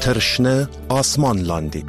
تر شنه آسمان لاندې.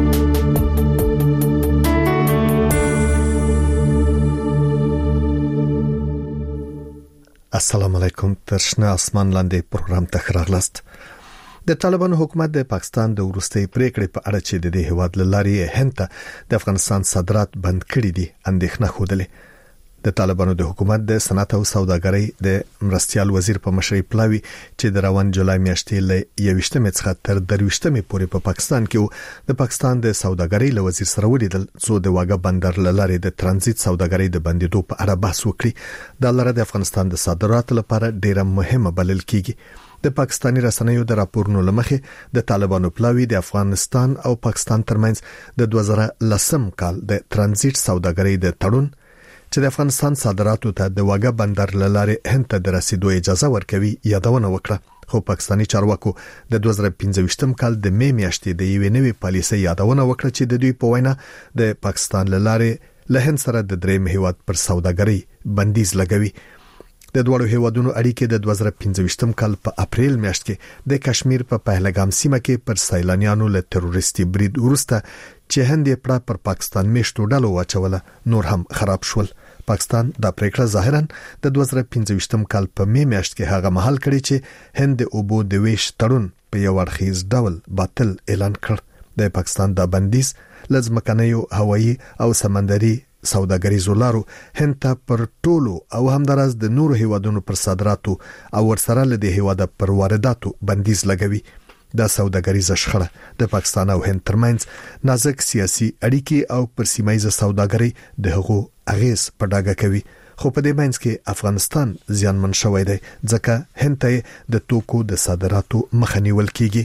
السلام علیکم. تر شنه آسمان لاندې پروګرام ته راغلاست. د طالبانو حکومت د پاکستان د وروستي پریکړې په اړه چې د دې هواد لاري هند ته د افغانستان صادرات بند کړي دي اندېښنه خوده. د طالبانو د حکومت د صنعت او سوداګرۍ د مرستيال وزیر په مشرۍ پلاوی چې د روان جولای میاشتې له 21 څخه تر 23 پورې په پاکستان کې د پاکستان د سوداګرۍ له وزیر سره ولیدل څو د واګه بندر لاري د ترانزیت سوداګرۍ د بندیدو په اړه بحث وکړي. د لاره د افغانستان د صادراتو لپاره ډیره مهمه بلل کیږي. د پاکستاني رسنیو د راپورونو لمخې د طالبانو پلاوی د افغانستان او پاکستان ترمنځ د 2010 کال د ترانزیت سوداګرۍ د تړون چې د افغانستان صادراتو ته د واګه بندر لاري هند ته د رسیدو اجازه ورکوي یادونه وکړه. خو پاکستاني چارواکو د 2015 کال د می میاشتې د یوې نوې پالیسۍ یادونه وکړه چې د دوی په وینا د پاکستان لاري له هند سره د درېم هیواد پر سوداګرۍ بندیز لګوي. د دوړو هیوادونو اړیکې د 2015 کال په اپریل میاشت کې د کشمیر په پهلګام سیمه کې پر سیلانیانو له تروریستي برید وروسته چې هند یې پر پاکستان میشتو ډلو واچوله نور هم خراب شول. پاکستان دا پریکړه ظاهرا د 2015 کال په می میاشت کې هغه مهال کړی چې هند د اوبو د ویش تړون په یو اړخیز ډول باطل اعلان کړ. د پاکستان دا بندیز لزمکنیو هوایی او سمندري سوداګریزو لارو هند ته پر ټولو او همدارس د نورو هیوادونو پر صادراتو او ورسره له دې هیواده پر وارداتو بندیز لګوي. دا سوداګریزه شخړه د پاکستان او هند ترمنځ نازک سیاسي اړیکې او پر سیمایي سوداګرۍ د هغو اغیز په ډاګه کوي. خو په دې منځ کې افغانستان زیانمن شوی دی ځکه هند ته د توکو د صادراتو مخه نیول کیږي.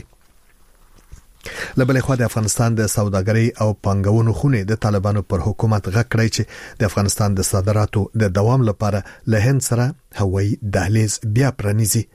لبلې خو د افغانستان د سوداګرۍ او پانګونو خونه د طالبانو پر حکومت غکړی چې د افغانستان د صادراتو د دوام لپاره له هند سره هوایي دهلیز بیا پرانیزي.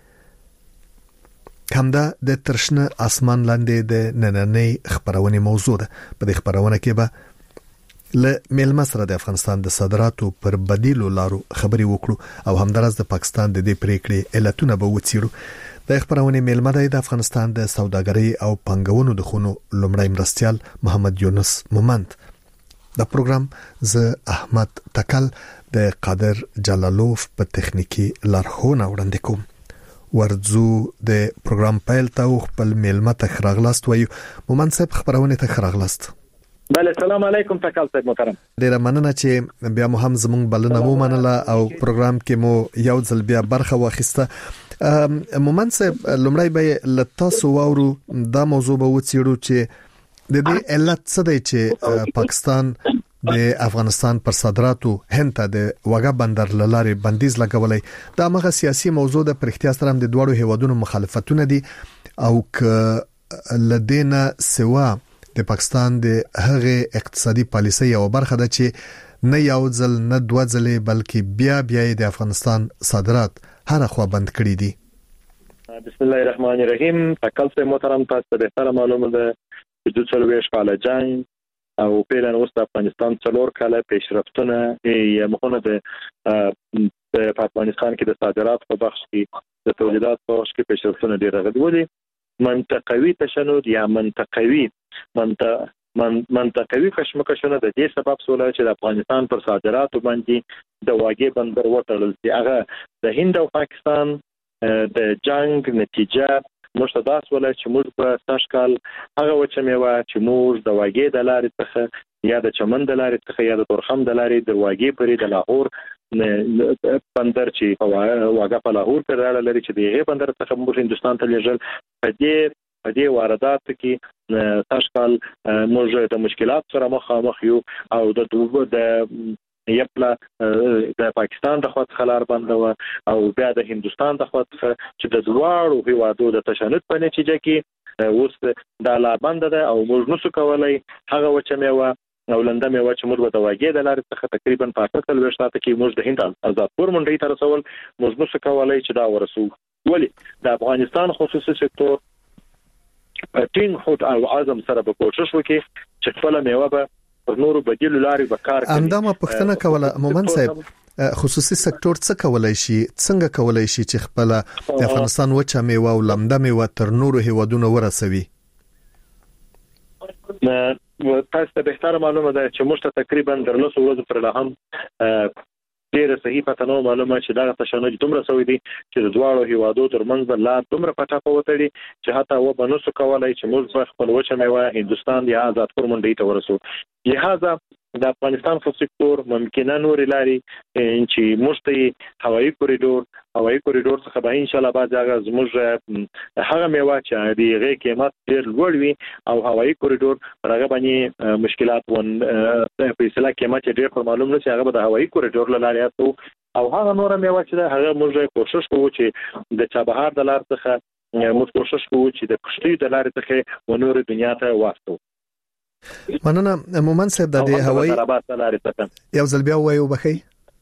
همدا د ترشنه آسمان لاندې د نننۍ خبرونه موضوع ده. په دې خبرونه کې به له میلمه سره د افغانستان د صادراتو پر بدیلو لارو خبري وکړو او همدارس د پاکستان د دې پریکړې علتونه به وڅیړو. د خبرونه میلمه د افغانستان د سوداګرۍ او پنګونو د خونو لومړی مرستيال محمد یونس مومند. د پروګرام ز احمد تکل د قادر جلالوف په تخنیکی لارښوونه وړاندې کوم. ورځو د پروګرام پیل ته خپل میلمه ته خراغلاست وایو. مومند صاحب خبرونه ته خراغلاست. بله سلام علیکم تکل صاحب محترم. ډیره مننه چې بیا مو هم زموږ بلنه مو منله او پروګرام کې مو یو ځل بیا برخه واخیسته. مومند صاحب لومړی به لتاسو واورو دا موضوع به وڅیړو چې د دې علت څه دی چې پاکستان د افغانستان پر صادراتو هند ته د واګه بندر لاري بندیز لګولای. دا مغه سیاسي موضوع د پرختیا سره د دوړو هیوادونو مخالفتونه دي او ک لدینا سوا د پاکستان د هغه اقتصادي پالیسۍ او برخه ده چې نه یو ځل نه دوه ځلې بلکې بیا د افغانستان صادرات هر خوا بند کړی دي. بسم الله الرحمن الرحیم. تکل صاحب محترم تاسو ته ډیره معلومه ده چې د څلويش کال جنگ او پیلن اوس د افغانستان څلور کاله پیشرفتونه یې مخونه ده په افغانستان کې د صادرات په بخش کې د تولیدات په بخش کې پیشرفتونه ډیره غوډي. منطقوي تشنج یا منطقوي کشمکشونه د دې سبب سول چې د افغانستان پر صادراتو باندې د واګې بندر وټړل چې هغه د هند او پاکستان د جنگ نتیجه مشتداس ولا چې موږ په تشکال هغه وچه میوه چې موږ د واګې د لارې څخه یا د چمن د لارې څخه یا د تورخم د لارې د واګې پرې د لاهور بندر چې واګه په لاهور پر اړه لري چې دغه بندر څخه موږ هندستان ته لېږل. په دې واردات کې تشکال موږ د مشکلات سره مخامخ یو او د یپلا د پاکستان د خوا خلار بند او بیا د هندستان د خوا چې د دواړو هیوادو د تشنج په نتیجه کې اوس د لا بند ده او موږ نسو کولای هغه وچه میوه او لنده میوه چې موږ د واګې د لارې څخه تقریبا په 45 ساعت کې موږ د هند آزادپور منډي تر رسول موږ نسو کولای چې دا ورسو. ولی د افغانستان خصوصي سکتور ټینګ هوټ او عزم سره به کوشش وکړي چې خپل میوه به پر نورو بدیلو لارې به کار کوي. همدا پښتنه کوله مومند صاحب خصوصي سکتور څه کولای شي څنګه کولای شي چې خپل د افغانستان وچه میوه او لمده میوه تر نورو هیوادونو ورسوي؟ تاسو ته به معلومه ده چې موږ ته تقریبا درلوس ورځې پر لهم ډیره صحیح پته نو معلومه چې دا تشنج دومره سوي دي چې د دواړو هیوادو ترمنځ لا دومره پټه پوتړي چې حتی و بنوسو کولای چې موږ خپل وچه میوه هندستان یا آزاد کورمنډي ته ورسو. لہذا د افغانستان خو سکتور ممکنه نور لاري چې مشتي هوایي کوریډور څخه به ان شاء الله بعد هغه زموږ هغه میوه چې د غي قیمت ډیر لوړ وي او هوایي کوریډور هغه باندې مشکلات ون په اصطلاح قیمت ډیر پر معلوم نه چې هغه د هوایي کوریډور لاري او هغه نور میوه چې هغه موږ کوشش کوو چې د چابهار د لار څخه موږ کوشش کوو چې د کشتي د لارې څخه ونور دنیا ته واستو. مننه مومن صاحب د هوایي یو ځل بیا وایو بخي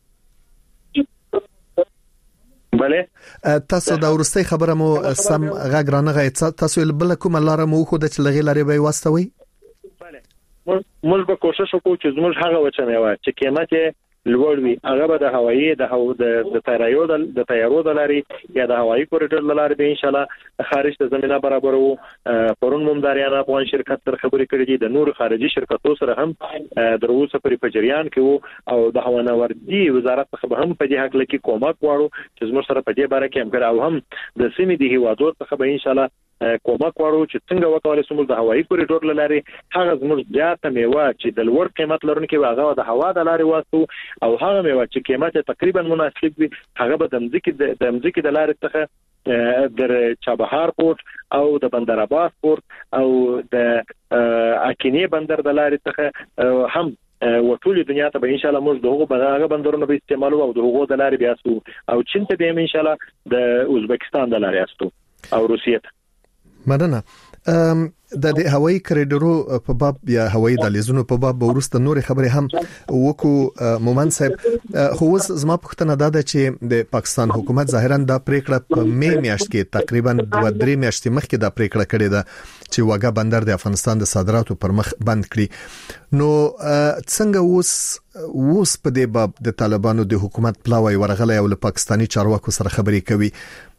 بله تاسو دا ورستي خبره مو سم غاګرانه تاسو بل کوم لار مو خو د چلغې لارې به واستوي. بله موږ به کوشش وکړو چې زموږ هغه وچه میوه چې قیمت لوړ وي هغه به د هوایي د تیارو د لارې یا د هوایي کوریډور لارې به ان شاء الله خارج ته زمينه برابرو. پرون ممداریان افغان شرکت تر خبرې کړې دي د نور خارجي شرکتو سره هم دروسه پر پجریان کې او د هوانوردي وزارت څخه هم په دې حق لکه کومک واړو چې زموږ سره په دې باره کې هم کړه او هم د سیمې د هیوادو څخه به ان شاء الله کومک واړو چې څنګه وکولای شو د هوایي کوریډور لارې هغه زموږ زیاته میوه چې د لوړ قیمت لرونکي هغه د هوا د لارې واسو او هغه میوه چې قیمت تقریبا مناسب وي هغه به د مځکې د لارې څخه در چابهار پورت او د بندر عباس پورت او د اکینی بندر د لارې څخه هم وټول دنیا ته به ان شاء الله موږ دغه بندرونو به استعمالو او دغه د لارې بیاسو او چین ته به ان شاء الله د ازبکستان د لارې استو او روسیه ته. مننه د هوایي کوریډورو په باب یا هوایي دهلیزونو په باب ورسته نور خبره هم وکړو مومن صاحب. خو زما پوښتنه ده چې د پاکستان حکومت ظاهرا د پریکړه په می میاشت کې تقریبا 2-3 میاشتې مخکې د پریکړه کړې ده چې واګه بندر د افغانستان د صادراتو پر مخ بند کړي. نو څنګه اوس په دې باب د طالبانو د حکومت پلاوی ورغله او له پاکستاني چارواکو سره خبرې کوي؟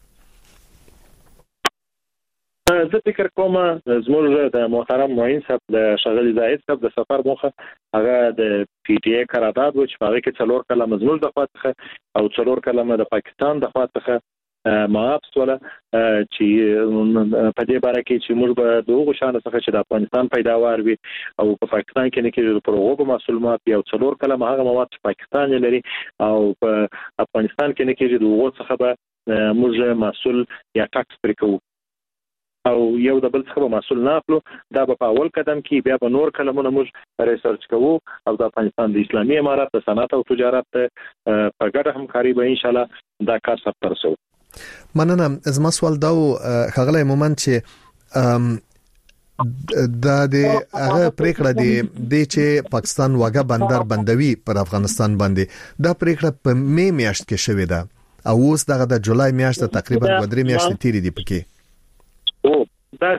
زه فکر کوم زموږ د محترم معین صاحب د شغل زاهد صاحب د سفر موخه هغه د پی ټی ای قرارداد و چې هغه کې 4 کلمه زموږ د خواته او 4 کلمه د پاکستان د خواته معاف سره چې په دې باره کې چې موږ به دغه شان څخه چې د افغانستان پیداوار وي او په پاکستان کې نه کې پر هغه مسلمانات یو 4 کلمه هغه مواد پاکستان لري او په افغانستان کې نه کې دغه څخه به موږ مسول یا ټاکس پرکو او یو د بل څخه مسول نه اخلو. دا په اول قدم کې بیا به نور کلمونه موږ ریسرچ کوو او د افغانستان د اسلامي امارات د صنعت او تجارت په ګډه همکاري به ان شاء الله دا کار سره ترسو. مننه. زما سوال دا خغله مومن چې د هغه پریکړه دی چې پاکستان واګه بندر بندوي پر افغانستان باندې دا پریکړه په می میاشت کې شوې ده او اوس دغه د جولای میاشت تقریبا 2-3 میاشتې تیرې دي پکې. دا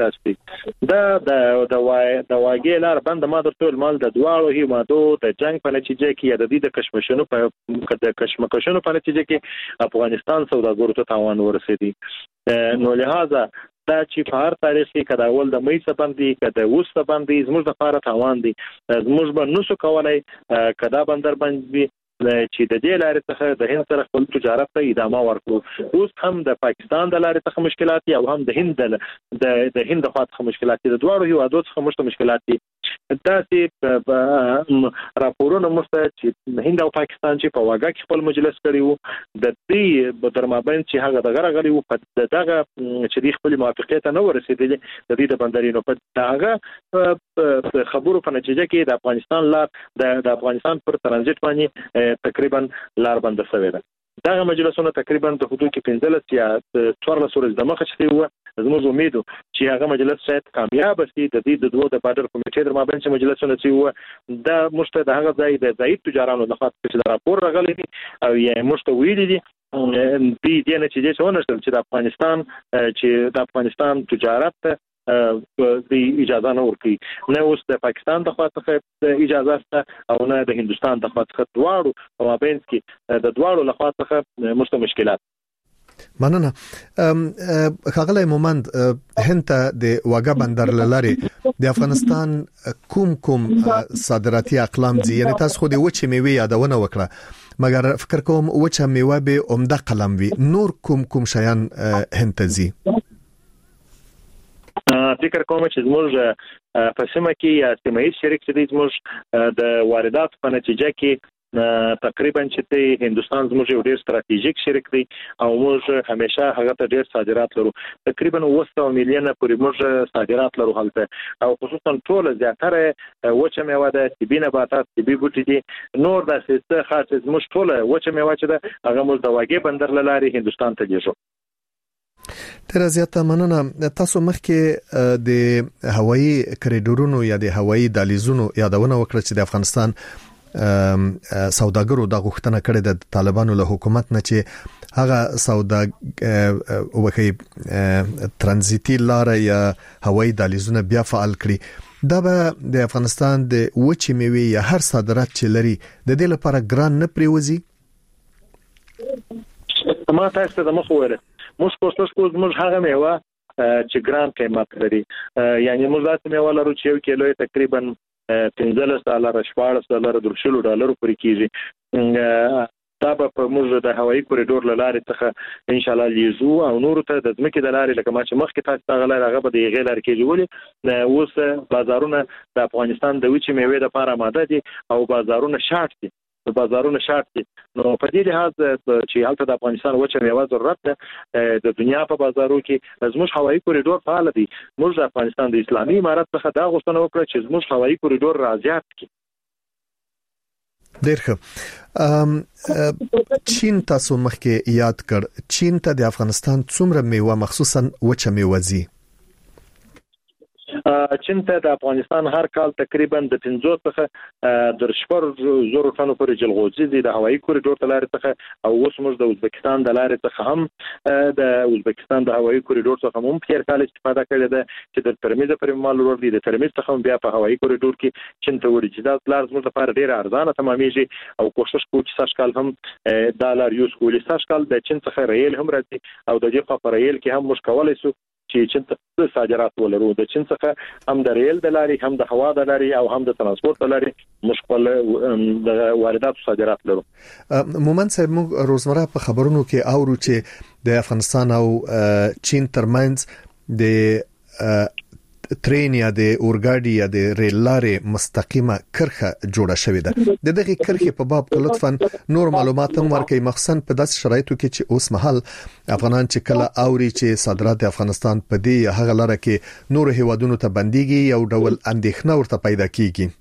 د واګې لار بند ما درته مال د دواړو هیوادو د جنگ په نتیجه کې یا د دې د کشمکشونو په نتیجه کې افغانستان سوداګرو ته تاوان ورسېدي. نو لہذا دا چې په هر تاریخ کې کدا ول د مې څخه باندې کدا وسته باندې زموږ د لپاره تاوان دي. زموږ به نو څه کولای کدا بندر باندې چې د دې لارې څخه د هند سره خپل تجارت ته ادامه ورکړو. اوس هم د پاکستان د لارې څخه مشکلات او هم د هند خواته مشکلات دي. د دوه هیوادو څخه مشکلات دي. دا چې راپورونه مست چې هند او پاکستان چې په واګه کې خپل مجلس کړي وو د دې بدرمابین چې هغه دغه غلي وو په دغه چې د خپل موافقت نه ورسېدل د دې د بندرینو په دغه خبرو په نتیجه کې د افغانستان لار د افغانستان پر ترانزیت باندې تقریبا لار بند شوې ده. دغه مجلسونه تقریبا د حدود کې 15 یا 14 ورځې د مخه شوی و. زموږ امید چې هغه مجلس شاید کامیاب شي. د دې د دوه د بارډر کمیټې در مابین چې مجلسونه شي و دا مشته د هغه ځای د ضعیف تجارانو د خاطر چې راپور راغلی دي او یې مشته ویلي دي دې نتیجې څونه چې د افغانستان تجارت د اجازه نه ورکړي. نه اوس د پاکستان د خواته اجازه شته او نه د هندستان د خواته دواړو په مابین کې د دواړو لخوا څخه مشکلات. مننه. خغلی مومند هند د واګه بندر لاري د افغانستان کوم صادراتي اقلام دي، یعنی تاسو خو د وچه میوه یادونه وکړه، مګر فکر کوم وچه میوه به عمده قلم وي، نور کوم شیان هند ته زی؟ فکر کوم چې زموږ په سیمه کې یا سیمایي شریک چې زموږ د واردات په نتیجه کې تقریبا چې هندستان زموږ یو ډیر ستراتیژیک شریک دی او موږ همیشه هغه ته ډیر صادرات لرو، تقریبا 200 میلیونه پورې موږ صادرات لرو هلته، او خصوصا ټول زیاتره وچه میوه ده، طبي نباتات، طبي بوټي دي، نور د څه خاص زموږ ټول وچه میوه چې ده هغه موږ د واګې بندر لاري هندستان ته لیږو. تر زیاته مننه. تاسو مخکې د هوایي کریډورونو یا د هوایي دهلیزونو یادونه وکړه چې د افغانستان سوداګرو د غوښتنه کړې د طالبانو له حکومت نه چې هغه وکي ترانزیتي لار یا هوایي دهلیزونه بیا فعال کړي. دا به د افغانستان د وچې میوې یا هر صادرات چې لري د دې لپاره ګران نه پریوزي؟ ما تاسو ته مخ وره موږ کوشش کوو موږ هغه میوه چې ګران قیمت لري، یعنی موږ داسې میوه لرو چې 1 کیلو تقریبا $15 $14 $13 پورې کیږي. دا به موږ د هوایي کوریډور لارې څخه ان شاء الله لیزو او نور ته د ځمکې د لارې لکه ما چې مخکې تاسو غلای هغه به د غیر کېږي، ولې اوس بازارونه د افغانستان د وچې میوې لپاره آماده دي او بازارونه شارټ دي، نو په دې لحاظ چې هلته د افغانستان وچه میوه ضرورت ده د دنیا په بازارو کې زموږ هوایي کوریډور فعال دي. موږ د افغانستان د اسلامي امارت څخه دا غوښتنه وکړه چې زموږ هوایي کوریډور راځيات کړي. ډېر ښه. چین تاسو مخکې یاد کړ، چین ته د افغانستان څومره میوه مخصوصا وچه میوه زی؟ چین ته د افغانستان هر کال تقریبا د 15 څخه د 4,000 ټنو پورې جلغوزي دي د هوایي کوریډور د لارې څخه، او اوس موږ د ازبکستان د لارې څخه هم د ازبکستان د هوایي کوریډور څخه هم په هر کال استفاده کړې ده چې د ترمیز پر مال ور دي، د ترمیز څخه بیا په هوایي کوریډور کې چین ته ورځي. دا لار زموږ لپاره ډیره ارزانه تمامېږي او کوشش کوو چې سږ کال هم ډالر یوز کولې. سږ کال د چین څخه ریل هم راځي او د دې په ریل کې هم موږ کولای شو چې چین ته صادرات ولرو. د چین څخه هم د ریل د لارې، هم د هوا د لارې او هم د ترانسپورت د لارې مشکل د واردات صادرات لرو. مومن صاحب موږ روزمره په خبرونو کې اورو چې د افغانستان او چین ترمنځ د ترین یا د اورګاډي یا د ریل لارې مستقیمه کرخه جوړه شوې ده. د دغه کرخه په باب لطفاً نور معلومات هم ورکړئ، مخصوصا په داسې شرایطو کې چې اوس مهال افغانان چې کله اوري چې صادرات د افغانستان په دې هغه لاره کې نور هیوادونو ته بنديږي، یو ډول اندېښنه ورته پیدا کیږي.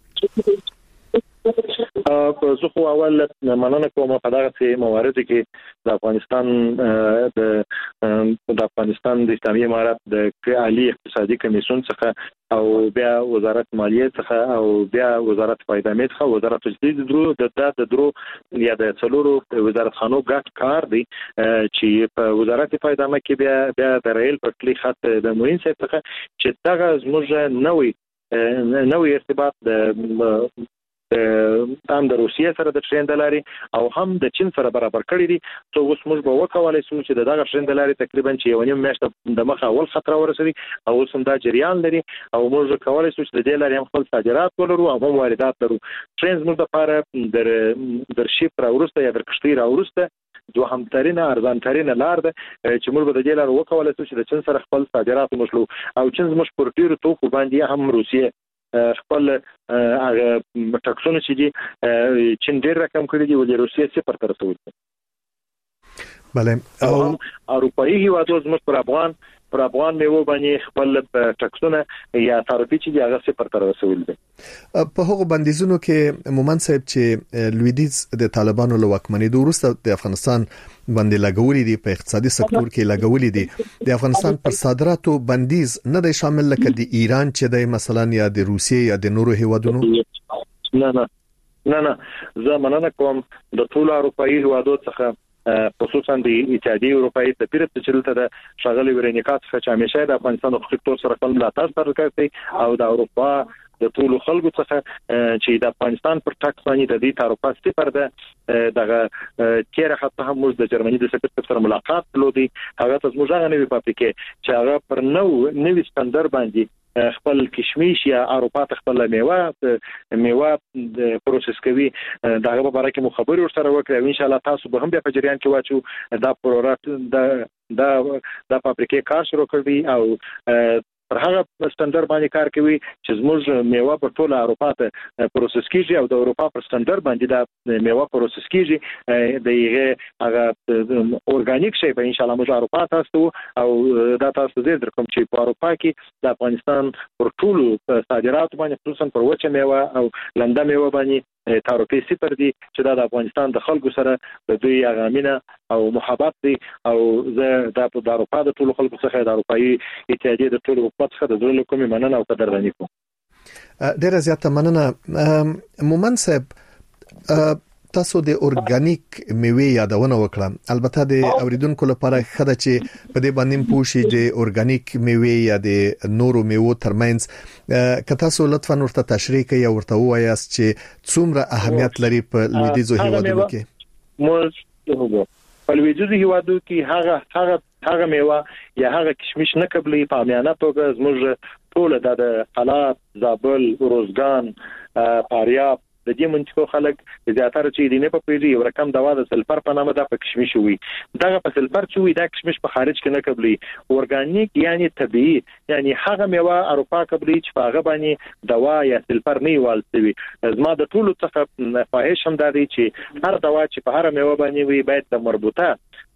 زه خو اول مننه کوم په دغه مواردو کې د افغانستان د اسلامي امارت د عالی اقتصادي کمیسیون څخه او بیا وزارت مالیه څخه او بیا وزارت پیدامه څخه وزارت تجدید د درو یا د څلورو وزارت خانو ګډ کار دی چې په وزارت پیدامه کې بیا د ریل پټلۍ خط د موین څخه چې دغه زموږ نوې ارتباط هم د روسیې سره د ټرین د لارې او هم د چین سره برابر کړی دي. ته اوس موږ به وکولای شو چې دغه ټرین د لارې تقریبا چې یو نیم میاشت د مخه اول خطر ورسېږي او اوس هم دا جریان لري او موږ کولای شو چې د دې لارې هم خپل صادرات ولرو او هم واردات لرو. ټرین زموږ لپاره در شیپ را ورسته یا در کشتۍ را ورسته دوهم ترینه ارزان ترینه لار ده چې موږ به د دې لار وکولای شو چې د چین سره خپل صادرات ومشلو او چین زموږ پر ډیرو توکو باندې هم روسیې خپل هغه ټکسونه چې دي چین ډېر رقم کړی دی ولې روسیې 0 ته رسولي. بله او اروپایي هیوادو زموږ پر افغان میوه باندې خپل ټکسونه یا تعرفي چې هغه 0 ته رسولي دي. په هغه بندیزونو کې مومن صاحب چې لویدیز د طالبانو له واکمنۍ وروسته د افغانستان باندې لګولې دي، په اقتصادي سکتور کې لګولې دي، د افغانستان پر صادراتو بندیز نه دی شامل لکه د ایران چې د مثلا یا د روسیې یا د نورو هیوادونو؟ نه زه مننه کوم د ټول اروپایي هیوادو څخه خصوصا د اتحادیه اروپایي سفیر چې دلته د شغلې ورنیکات څخه چې همیشه د افغانستان حقوقي تور سره خپل ملاتړ سره کوي او د اروپا د ټولو خلکو څخه چې د افغانستان پر ټاکس باندې د دې تعرفات صفر ده دغه تیر هفته هم موږ د جرمني د سفیر سره ملاقات کړو. هغه ته موږ هغه نوې فابریکې چې هغه پر نوې ستاندر باندې خپل کشمش یا اروپا ته خپل میوه پروسس کوي دغه په اړه کې مو خبري ورسره وکړو. ان شاء الله تاسو به هم بیا په جریان کې واچو دا پروژه د فابریکې کار شروع کړی او پر هغه ستاندر باندې کار کوي چې زموږ میوه په ټوله اروپا ته پروسس کیږي او د اروپا پر ستاندر باندې دا میوه پروسس کیږي دغه هغه اورګانیک شی به ان شاء الله موږ اروپا تاسو او دا تاسو زه درکوم چې په اروپا کې د افغانستان پر ټولو صادرات باندې خصوصا پر وچه میوه او لنده میوه باندې تعرفې صفر دي چې دا د افغانستان د خلکو سره د دوی غامینه او محبت دي او زه د اروپا د ټولو خلکو څخه د اروپאי اتحادیه د ټولو حکومت څخه د زړه کومې مننه او قدرداني کوم. ډیره زیاته مننه مومن صاحب. تاسو د اورګانیک میوه یادونه وکړه. البته د اوریدونکو لپاره خدای چې په دې باندې پوښي د اورګانیک میوه یا د نورو میوه ترمنځ که تاسو لطفا ورته تشریح کړئ او ورته وایاست چې څومره اهمیت لري په لویدیځو هیوادونو کې. موږ په لویدیځو هیوادو کې هغه میوه یا هغه کشمش نه قبلي په امانت توګه زموږ ټول د حالات زابل روزګان فاریاب د دې منطقو خلک زیاتره چې دینه په پیږي یو رقم دوا د سلفر په نامه د کشمش وي دغه په سلفر چې وي د کشمش په خارج کې نه قبلي اورګانیک یعنی طبيعي یعنی هغه میوه اروپا قبلي چې په هغه باندې دوا یا سلفر نه والسوي. زما د ټولو څخه خواهش هم دی چې هر دوا چې په هر میوه باندې وي باید د مربوطه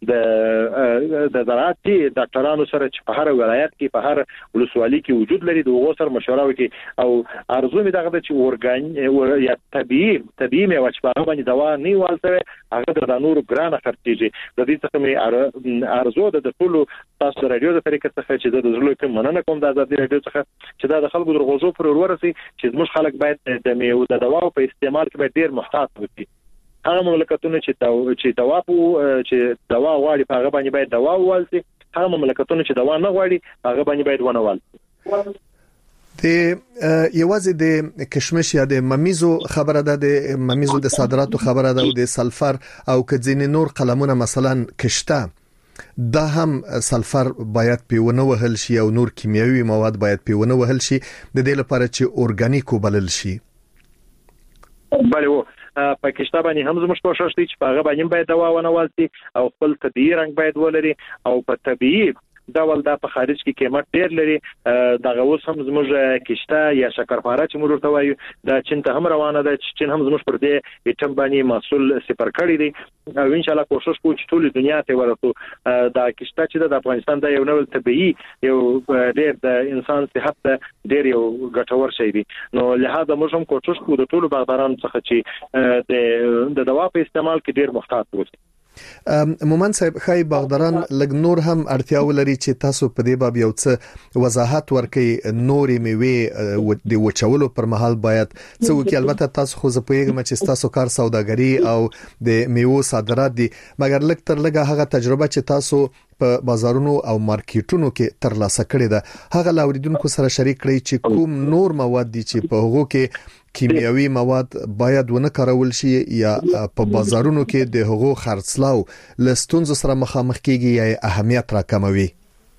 د زراعتي ډاکټرانو سره چې په هر ولایت کې په هر ولسوالۍ کې وجود لري د وګړو سره مشوره وکړي او ارزو می دغه چې اورګان یا طبيعي میوه چې په هغه باندې دوا نه والسوي هغه د نور ګرانه خرڅيږي. د دې څخه می ارزو د ټولو تاسو رادیو د طریقې څخه چې د زړه کې مننه کوم د آزادي رادیو څخه چې دا د خلکو درغوزو پر ورسي چې موږ خلک باید د میوه د دوا په استعمال کې باید ډیر محتاط وي. هغه مملکتونه چې دوا غواړي په هغه باندې باید دوا والسي هغه مملکتونه چې دوا نه غواړي هغه باندې باید ونه والسي. د یوازې د کشمش یا د ممیزو خبره ده د ممیزو د صادراتو خبره ده او د سلفر او کځینې نور قلمونه مثلا کشته دا هم سلفر باید پیونه وهل شي او نور کیمیاوي مواد باید پیونه وهل شي د دې لپاره چې اورګانیک وبلل شي. بله په کشته باندې هم زموږ کوشش دی چې په هغه باندې باید دوا ونه والسي او خپل طبيعي رنګ باید ولري او په طبيعي ډول دا په خارج کې قیمت ډیر لري. دغه اوس هم زموږ کشته یا شکرپاره چې موږ ورته وایو دا چین ته هم روانه ده چې چین هم زموږ پر دې ایټم باندې محصول صفر کړی دی او ان شاء الله کوشش کوو چې ټول دنیا ته ورسو. دا کشته چې د افغانستان د یو نوې طبيعي یو ډیر د انسان صحت ته ډیر یو ګټور شی دی نو لهدا موږ هم کوشش کوو د ټول باغدارانو څخه چې د دوا په استعمال کې ډیر محتاط اوسي. مومن صاحب خای باغداران لګ نور هم اړتیا ولري چې تاسو په دې باب یو څه وضاحت ورکړئ. نورې میوه د وچولو پر مهال باید څه وکړي. البته تاسو خو زه پوهیږم چې تاسو کار سوداګري او د میوه صادرات دي مګر لګ تر لګه هغه تجربه چې تاسو په بازارونو او مارکیټونو کې ترلاسه کړی ده هغه لاوریدونکو سره شریک کړئ چې کوم نور مواد دي چې په هغو کې کیمیاوي مواد باید ونه کارول شي یا په بازارونو کې د هغو خرڅلاو لستونزو سره مخامخ کیږي یا اهمیت راکموي.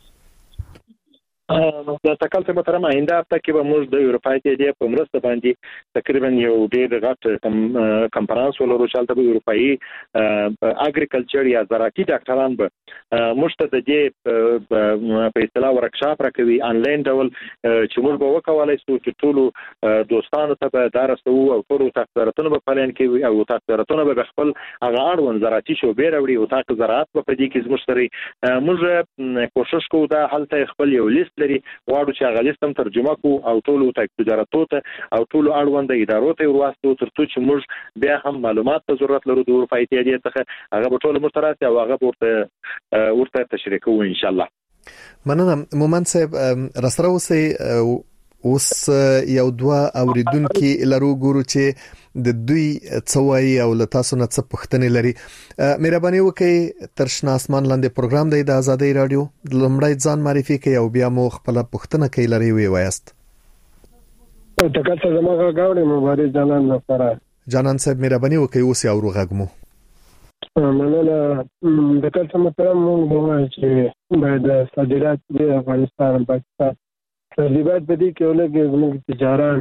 د تکلف محترم آینده هفته کې به موږ د اروپای اتحادیې په مرسته باندې تقریبا یو ډېر غټ کنفرانس ولرو چې د اروپایي اګریکلچر یا زراعتي ډاکټران به موږ ته د دې په اصطلاح ورکشاپ راکوي انلاین ډول چې موږ به وکولای شو چې ټول دوستانو ته به درسو او ټول تاسو به پلان کوي او تاسو به خپل هغه اړوند زراعتي شوبې راوړي او تاسو زراعت په دې کې زموږ سره موږ کوشش کوو دا حالت خپل یو لیست لري واړو چې هغه لیست هم ترجمه کو او ټول تجارتو ته او ټول اړوند ادارو ته ورواستو ترڅو چې موږ بیا هم معلومات ته ضرورت لرو د اروپای اتحادیې څخه هغه په ټول مشترک او هغه ورته تشریح کوو ان شاء الله. مننه مومن صاحب راسره اوس یو دوا اوریدونکو لرو ګورو چې د دوی څوای او له تاسو نه څه پوښتنې لري. مهرباني وکړئ تر شنه اسمان لاندې پروګرام دی د آزادۍ رادیو لمړی ځان معرفي کړئ او بیا مو خپل پوښتنه کوي لري وي وایست. تکل څه زموږه غاړې مبارز جانان لپاره جانان صاحب مهرباني وکړئ اوس یې اورو غږ مو مننه د کلڅه محترم موږ وایو چې باید صادرات د افغانستان او پاکستان صادرات په دې کې ولګي زموږ تجاران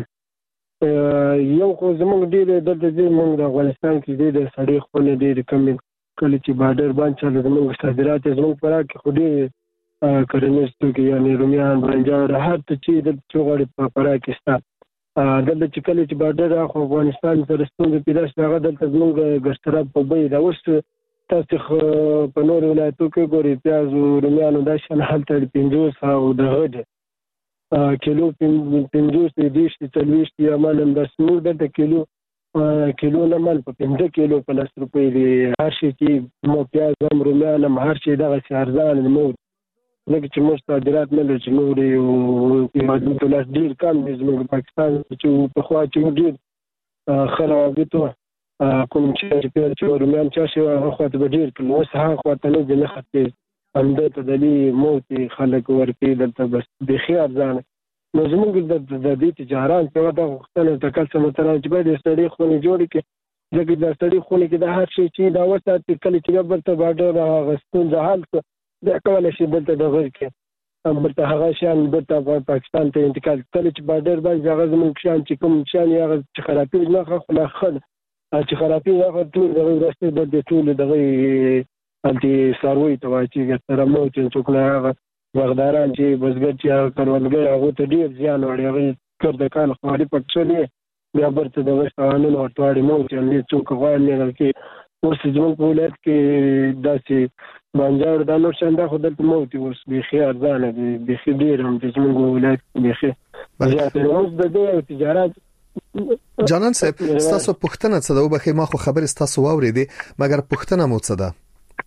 یو خو زموږ ډېر دلته چې موږ د افغانستان کې ډېر سړې خونه ډېر کم کله چې بارډر باندې چاله زموږ صادرات زموږ پراخ کې خو ډېر کرنیز توکي یعنی رومیان بانجان هر څه چې د چوغړې په پراخ کې ستا دلته چې کله چې بارډر اخو افغانستان سره ستونزې پیدا شي هغه دلته زموږ ګشتراب په بیه دا اوس تاسو په نور ولایتو کې ګوري پیاز او رومیانو دا شان هلته 500 او دغه کیلو 500 دیش 40 یا مالم د سمور د کیلو نه مال په 15 کیلو په 10 روپۍ دی هر شي چې مو پیاز هم رومیان هم هر شي دغه ارزان مو لکه چې موږ صادرات نه لرو چې موږ یو ډولر ډیر کم دي زموږ پاکستان چې په خوا چې ډیر خرابېته کوم چې رومیان چې هغه خو ته ډیر کله اوس هغه خو ته نه دي خطې همدا ته د موت خلک ورکې دلته بس د خيار ځان نو زموږ د دې تجارت په وخت غوښتنه تکل څه متران چې باید ستړي خونې جوړ کړي ځکه د ستړي خونې کې د هر شي چې دا وسات کله چې برته بارډر غستون ځحال دا کولای شي دلته د غیر کې برته هغه شان برته پاکستان ته انتقال کړي چې بارډر باندې هغه زموږ شان چې کوم شان هغه چې خرابې نه خل چې خرابې هغه ټول د ورسته د ټول دغه انتي ساروي ته وايي چې تر مو چې څوک نه هغه وغداران چې بزګر چې کارولګر هغه ته ډیر زیان وړي هغه کړ د کال خوري پټولې بیا برته د وښتانو ورټواړي مو چې نه څوک غواړي نه کې اوس زموږ په ولایت کې داسې بانجان د نور څنګه خو دلته موت اوس به خيار ځانه به خبير هم د زموږ ولایت به خیر زیاته اوس د تجارت جانان صاحب تاسو پوښتنه څه ده وبخې ما خو خبر تاسو واورېدې مګر پوښتنه مو څه ده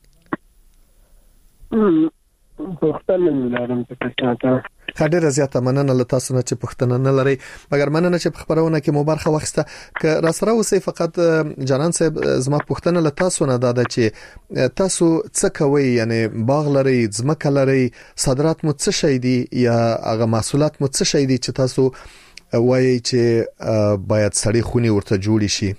پوښتنه لرم څه خاطر زیاته مننه له تاسو نه چې پوښتنه نه لري مګر مننه چې خبرونه کې مو برخه وخته ک را سره اوسې فقط جانان صاحب زما پوښتنه له تاسو نه ده چې تاسو څه کوي یعنی باغ لري ځمکه لري صادرات مو څه شي دي یا هغه محصولات مو څه شي دي چې تاسو وایي چې باید سړی خوني ورته جوړی شي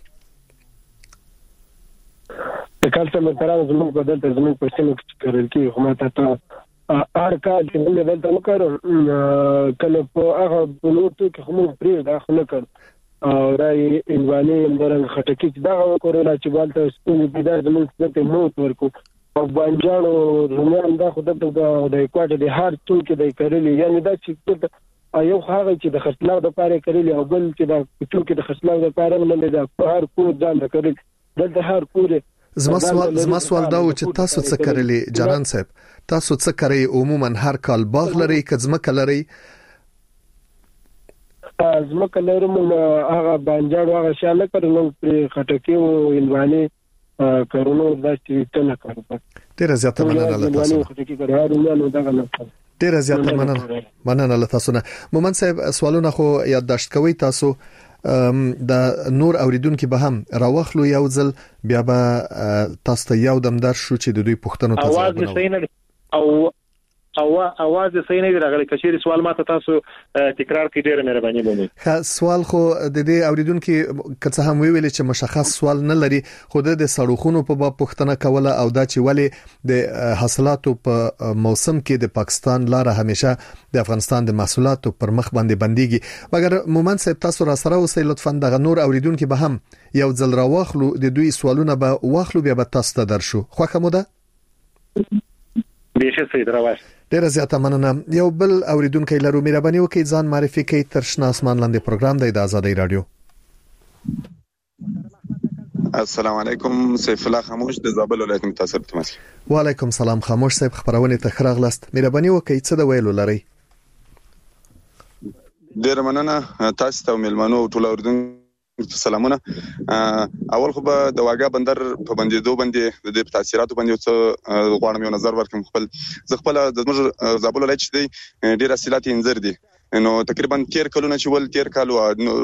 د کلته متران زموږ بدل ته زموږ په سیمه کې کړل کې حکومت ته ارکا چې موږ دلته وکړو کله په هغه بلوتو کې هم پرې دا خلک او راي انواني اندرنګ خټکی دا کورونا چې بالته ستونی پیدا زموږ څخه موت ورکو او بانجانو رومیان دا خو د کوټه د هر ټول کې د کړلې یعنی دا چې یو هغه چې د خرڅلاو د پاره کړلې او بل چې د ټول کې د خرڅلاو د پاره نه د هر کور ځان د کړل دلته هر کور زما سوال دا و چې تاسو څه کړلې جانان صاحب تاسو څه کوي عموما هر کال باغ لري کځمکه لري ځمکه لرم هغه بانجان هغه شاله کړنو پر خټکی او انواني کارونو دا چې څنګه کوي ډیر زیاته مننه له تاسو ډیر زیاته مننه له تاسو نه مومن صاحب سوالونه خو یادداشت کوي تاسو د نور اوریدونکو به هم راوخلو یو ځل بیا به تاسو ته یو دم در شو چې د دوی پوښتنو ته ځواب اواز صحیح نه راغلی کچېری سوال ماته تاسو تکرار کړئ ډیره مهرباني وکړئ سوال خو د دې اوریدونکو کڅه هم ویل چې مشخص سوال نه لري خو د سړوخونو په باب پوښتنه کوله او دا چې ولی د حاصلاتو په موسم کې د پاکستان لار همیشه د افغانستان د محصولاتو پر مخ باندې بنديږي مګر مومن صاحب تاسو را سره اوسئ لطفا د نور اوریدونکو به هم یو ځل راوخلو د دوی سوالونه به واخلو بیا به تاسو ته درشو خوښه مو ده بیشه سید راوښ ډیر زیاته مننه یو بل اوریدونکو لرو مهرباني وکړئ ځان معرفي کړئ تر شنه اسمان لاندې پروګرام د آزادۍ رادیو السلام علیکم سیف الله خاموش د زابل ولایت متأثر تماسي وعلیکم سلام خاموش صاحب خبرونه ته خراغلست مهرباني وکړئ څه د ویلو لري ډیر مننه تاسو ته ملمنو ټول اوریدونکو سلامونه اول خو به د واګه بندر په بندیدو باندې د تاثیراتو باندې څه غواړم یو نظر ورکړم خپل د زابل ولایت دی ډیر حاصلات انځر دي نو تقریبا 13 کلونه چې ول 13 کال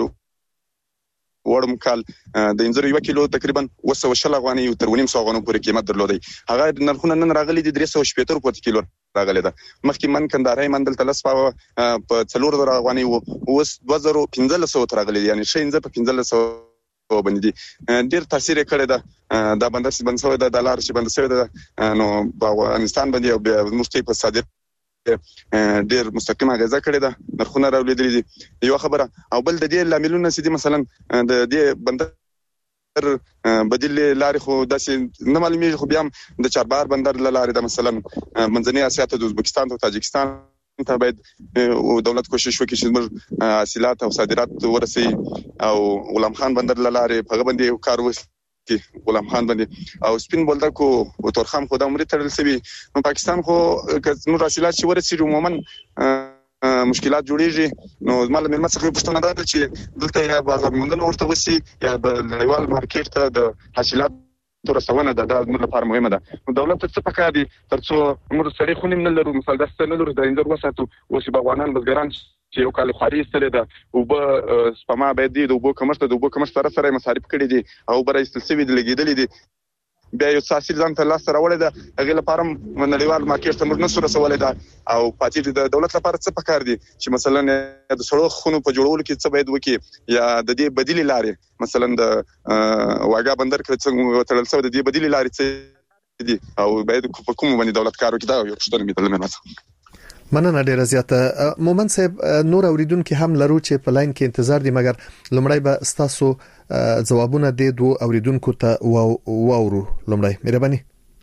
وړم کال د انځر یو کیلو تقریبا 200 افغاني او تر 1.5 افغانو پورې قیمت درلودي هغه نرخونه نن راغلي دي 370 روپیه کیلو راغلی ده. مخکې من کندهاري من دلته لس په 4000 افغاني وو، اوس 2500 راغلی، یعنی شي انځ په 1500 باندې دي. ډیر تاثیر کړی ده دا بندر چې بند شوی ده، د لار چې بند شوی ده، نو په افغانستان باندې او موږ په صادر ډیر مستقیمه غذا کړی ده، نرخونه راولېدلې دي. یو خبره او بل د دې لاملونه چې دي مثلا د دې بندر بدیل لارې خو داسې نه معلومیږي، خو بیا هم د چاربار بندر لارې د مثلا منځنۍ اسیا ته د ازبکستان ته تاجکستان ته باید دولت کوشش وکړي چې موږ حاصلات او صادرات ورسي، او غلام خان بندر لارې په باندې کار وکړي، غلام خان باندې او سپین بولدک او تورخم خو د عمرې تړل شوی. نو پاکستان خو نور حاصلات چې ورسي عموما مشکلات جوړیږي. نو زموږ ملمت څخه پوښتنه ده چې دلته یا بازار موندنه ورته وسی یا د نړیوال مارکیټ ته د حاصلات رسونه ده، دا موږ لپاره مهمه ده. نو دولت څه پکار دي ترڅو موږ سړي خونیم نه لرو، مثال دا څه نه لرو د انځر وساتو. اوس به افغانان بزګران چې یو کال خاري استل ده او به سپما باید دي، د وبو کمښت سره مصارف کړي دي او برای استلسوي د لګیدلې دي. بیا یو څاڅي ځان ته لاس راوړی ده، هغه لپاره نړیوال مارکیټ ته موږ نه رسولای ده. او پاتې د دولت لپاره څه پکار دي چې مثلا د سړو خونو په جوړولو کې څه باید وکړي، یا د دې بدیل لارې مثلا د واګا بندر کې څنګه تړل شوی، د دې بدیل لارې څه دي او باید په کوم باندې دولت کار وکړي. دا یو څه مې درلمه. مننه ډیره زیاته. مومن صاحب نور اوریدونکو هم لرو چې په لاین کې انتظار دي، مګر لمړی به ستاسو ځوابونه د دوه اوریدونکو ته واورو. لمړی مهرباني.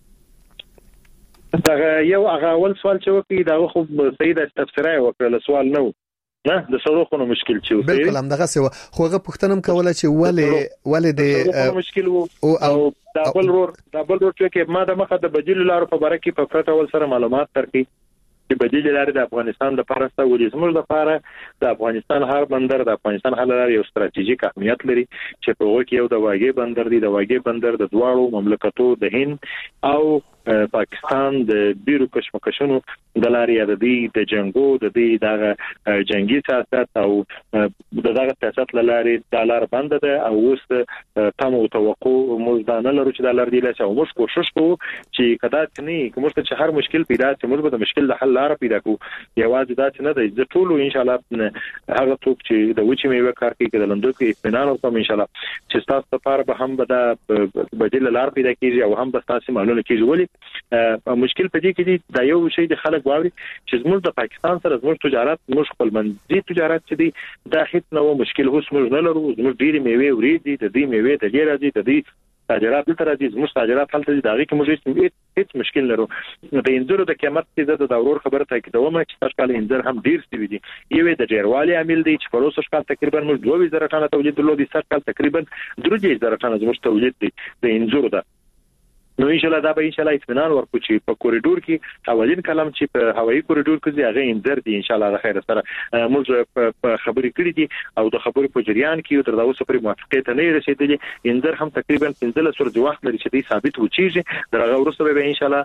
دا یو هغه اول سوال چې وکړي دا خو صحیح د تفسیرای وکړل، سوال نه د سړوخونو مشکل چې بالکل هم دغه څه خو هغه پوښتنه کوله چې ولې د مشکل او دابل رور چې ما د مخه د بدیل لارو په باره کې په فرات اول سره معلومات ترکي چې بدیل لارې د افغانستان لپاره ستوري زموږ لپاره د افغانستان هر بندر د افغانستان هر لارې یو ستراتیژیک اهمیت لري چې په وګړي یو د واګي بندر دی، د واګي بندر د دواړو مملکتو د هند او پاکستان د بیرو کشمکشونو د لارې د دې د جنگو د دې دغه جنگي سیاست او دغه سیاست لارې د لار بند ده او اوس تم او توقع موږ دا نه لرو چې د لار دی له او موږ کوشش کوو چې کدا څنګه کوم څه هر مشکل پیدا چې موږ د مشکل د حل لار پیدا کوو. یوازې دا چې نه دی د ټولو ان شاء الله هغه څوک چې د وچې میوه کار کوي د لندو کې اطمینان او کوم ان شاء الله چې تاسو لپاره به هم به د بدیل لار پیدا کیږي او هم به تاسو معلومه کیږي. ولی مشکل په دې کې دی دا یو شی د خلک واوري چې زموږ د پاکستان سره زموږ تجارت موږ خپل منځي تجارت چې دی دا هیڅ نو مشکل هوس موږ نه لرو. زموږ ډیره میوه ورېدي د دې میوه د ډیره دي د دې تاجرات تر دې زموږ تاجرات هلته دي دغه کې موږ هیڅ مشکل لرو. د انځرو د قیمت چې د دورور خبره ته کې دومره چې تاسو کال انځر هم ډیر ستوي دي. یو د ډیروالي عامل دی چې پروسه کال تقریبا موږ 2000 ټنه تولید درلودي، سر کال تقریبا 3000 ټنه زموږ تولید دی د انځرو ده. نو ان شاء الله دا به ان شاء الله اطمینان ورکو چې په کوریډور کې اولین کلم چې په هوایي کوریډور کې هغه انځر دي ان شاء الله د خیر سره موږ په خبرې کړې دي او د خبرې په جریان کې تر دا اوسه پرې موافقه ته نه رسیدلې. انځر هم تقریبا 15 ورځې وخت لري چې دی ثابت وچیږي. درغه ورسره به ان شاء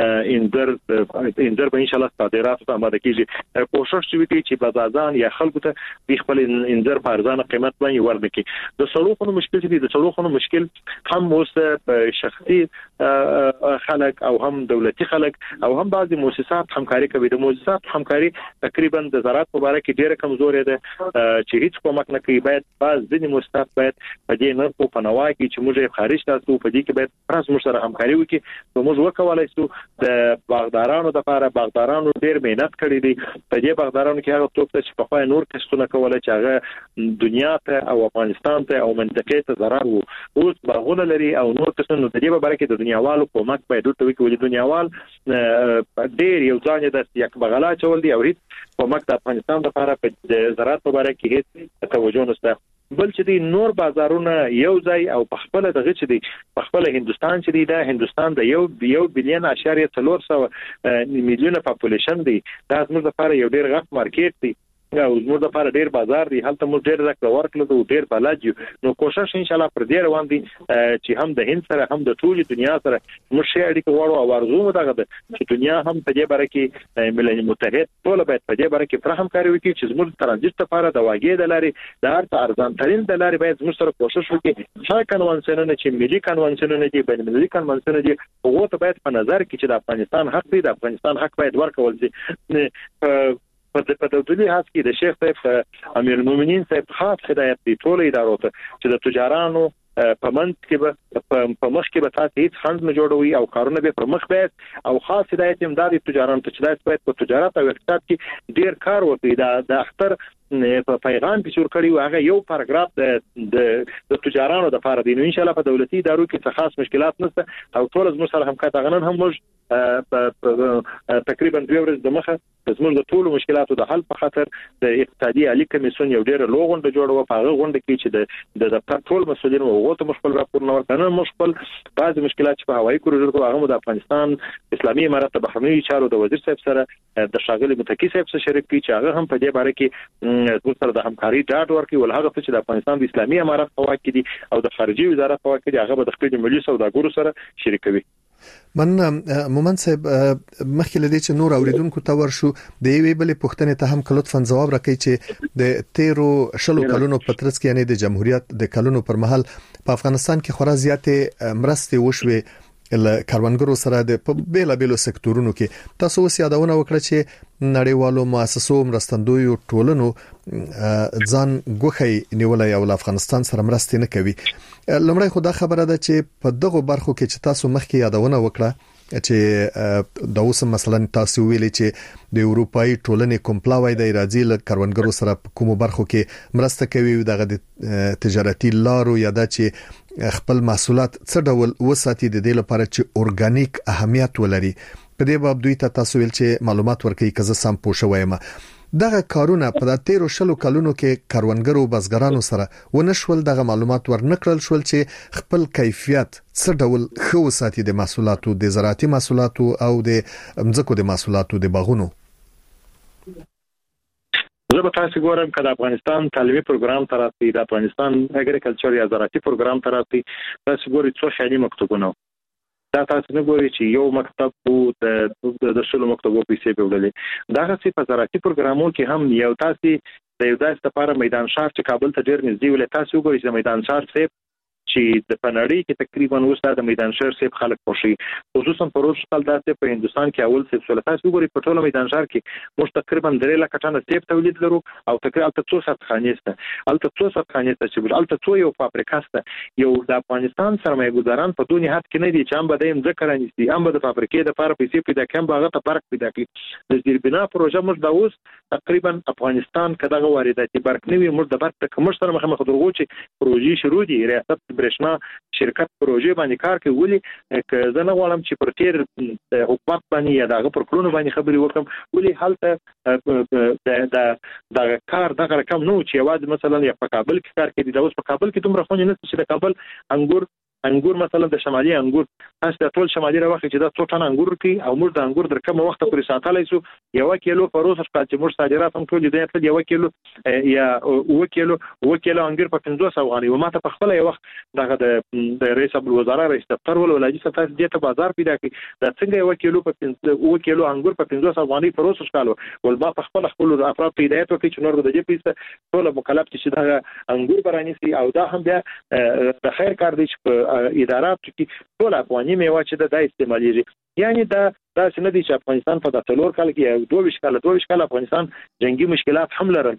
الله انځر به ان شاء الله صادرات ته آماده کیږي. کوشش وکړي چې بازاران یا خلکو ته خپل انځر په ارزانه قیمت باندې ورنکړي. د سړوخونو مشکل دي، د سړوخونو مشکل هم اوس په شخصي خلک او هم دولتي خلک او هم بعضي مؤسسات همکاري کوي. د مؤسسات همکاري تقریبا د زراعت په اړه کې ډیره کمزورې ده چې هیڅ کومک نه کوي. باید بعض ځینې مؤسسات باید په دې نه په پناه کې چې موږ خارج تاسو په دې کې باید پرس موږ سره همکاري وکړي. نو موږ وکولای شو د باغدارانو لپاره باغدارانو ډیر مهنت کړی دي. په دې باغدارانو کې هغه څوک چې په خپل نور کسونه کولای چې هغه دنیا ته او افغانستان ته او منطقې ته ضرر وو. اوس باغونه لري او نور کسونه د دې په اړه کې د دنیاوالو کومک باید ورته وکړي. دنیاوال ډېر یو ځان د یک بغلا چول دی او هیڅ کومک د افغانستان لپاره په زراعت په اړه کې هیڅ توجه نشته. بل چې دی نور بازارونه یو ځای او په خپل دغه چې دی په خپل هندستان چې دی دا هندستان د 1 بلین اشاریه 400 میلیونه پاپولیشن دی. دا زموږ لپاره یو ډېر غټ مارکیټ دی او زموږ لپاره ډیر بازار دی هلته موږ ډیر راکړه ورکړو ډیر بلد یو نو کوشش ان شاء الله پر دې روان دي چې هم د هند سره هم د ټولي دنیا سره موږ شي اړیکه وړو او ارزو دغه چې دنیا هم په دې باره کې ملل متحد ټول باید په دې باره کې پر همکاري وکړي چې زموږ ترانزیت لپاره د واګې د لارې د هر ارزان ترين د لارې باید زموږ سره کوشش وکړي چې کنوانسیونونه چې ملي کنوانسیونونه دي بین المللي کنوانسیونونه دي هغه ته باید په نظر کې چې د افغانستان حق دی د افغانستان حق باید ورکول شي په دولتي هڅه کې د شیخ صاحب امیر المؤمنین صاحب خاص هدایت دی ټول ادارو ته چې د تجارانو په منځ کې په مخ کې به تاسو هیڅ خند نه جوړوي او کارونه به پر مخ بیت او خاص هدایت هم د تجارانو ته چې باید په تجارت او اقتصاد کې ډیر کار وکړي د اختر په پیغام کې شروع کړی هغه یو پاراګراف د تجارانو د لپاره دی نو ان شاء الله په دولتي ادارو کې څه خاص مشکلات نشته او ټول زموږ سره همکاري غنن هم موږ تقریبا 2 ورځې د مخه زموږ د ټولو مشکلاتو د حل په خاطر د اقتصادي عالی کمیسیون یو ډېر لوی غونډه جوړوه په هغه غونډه کې چې د دفتر ټول مسؤلین او ته مخبل راپورونه ورکړنه مخبل بعض مشکلات چې په هوایي کوریډور کې هغه د افغانستان اسلامي امارات د بهرنیو چارو د وزیر صاحب سره د شاغلي متکی صاحب سره شریک کی چې هغه هم په دې باره کې د سره د همکاري ډاټ ورکړي ول هغه چې د افغانستان د اسلامي امارات په واک کې دي او د خارجي وزارت په واک کې دي هغه به د خپل ملي سوداګرو سره شریکوي من مومن صاحب مخکې لدی چې نور اوریدونکو ته ورشو د یوې بلې پوښتنې ته هم کلوتفن جواب راکړي چې د 13 شلو کلونو په ترڅ کې یعنی د جمهوریت د کلونو پر مهال په افغانستان کې خورا زیاتې مرستې وشوي ل کاروانګرو سره د بیلابیلو سکتورونو کې تاسو اوس یادونه وکړه چې نړیوالو مؤسسو مرستندویو ټولنو ځان ګوخي نیولای او افغانستان سره مرستې نه کوي لمړی خو دا خبره ده چې په دغه برخو کې چې تاسو مخکې یادونه وکړه چې د اوس مثلا تاسو ویلي چې د اروپאי ټولنې کومپلاوي د راځي ل کاروانګرو سره کومو برخو کې مرسته کوي دغه تجارتي لارو یا د چې خپل محصولات څه ډول وساتي د دې لپاره چې اورګانیک اهمیت ولري په دې باب دوی ته تاسو ویل چې معلومات ورکړي کزه سم پوښوي ما دغه کارونه په 13 شلو کلونو کې کاروانګرو بزګرانو سره ونشول دغه معلومات ورنکړل شول چې خپل کیفیت څه ډول خو ساتي د محصولاتو د زراعتي محصولاتو او د مځکو د محصولاتو د باغونو زه به تاسو ګورم کله افغانستان تعلیمي پروګرام تراتي د افغانستان اګریکلچر یا زراعتي پروګرام تراتي تاسو ګورئ څو خالي مکتوبونه دا تاسو نه ګورئ چې یو مکتب او د شلو مکتبو پیسې په وړلې دا هڅه په زراعتي پروګرامو کې هم یو تاسو د یو داسې لپاره میدان شهر چې کابل ته ډیر نږدې ولې تاسو ګورئ چې میدان شهر سیب چې د پنړی کې تقریبا اوسه د میدان شهر سیب خلک خوشي خصوصا په روز کال داسې په هندستان کې اول سیب سره تاسو ګورئ په ټوله میدان شهر کې موږ تقریبا 3 لک ټنه سیب تولید لرو او تقریبا 300 خانيسته چې البته یو فابریکه سته یو د افغانستان سرمایه‌ګزاران په دونی حد کې نه دي چې هم به د ځکه رانیسي هم به د فابریکې د لپاره پیسې پیدا کړي هغه ته فرق پیدا کړي د زیربنا پروژه موږ د اوس تقریبا افغانستان کداغه وارداتي برق نیوي موږ د برق کمر سره مخ درغو چې پروژې شروع دي ریاست برښنا شرکت پروژې باندې کار کوي ولې زه نه غواړم چې پر تیر حکومت باندې یا دغه پر کلونو باندې خبرې وکم ولې حالت د کار دغه رقم نو چې یوازې مثلا یا په کابل کې کار کوي د اوس په کابل کې دومره خونې نه چې د کابل انګور مثلا د شمالي انګور تاسو د ټول شمالي راوخه چې دا څو ټن انګور کوي او موږ د انګور در کومه وخت پورې ساتلای شو 1 کیلو پروسس کال چې موږ صادرات هم ټول دې ته 1 کیلو یا 1 کیلو انګور په 500 افغاني و ماته په خپل یو وخت دغه د رئیس الوزرا رئیس دفتر ولایي ستاسو دې ته بازار پیدا کړي دا څنګه 1 کیلو په 1 کیلو انګور په 500 افغاني پروسس کال ول ما په خپل افراد هدایت وکړي چې نور د دې پیسه ټول مکلف چې دا انګور برانيسي او دا هم بیا د خیر کار دی چې ادارات کې ټول افغاني میوه چې د استعمالېږي یعنی دا څنګه دي چې افغانستان په داتلور کال کې 22 کال افغانستان جنگي مشکلات هم لرل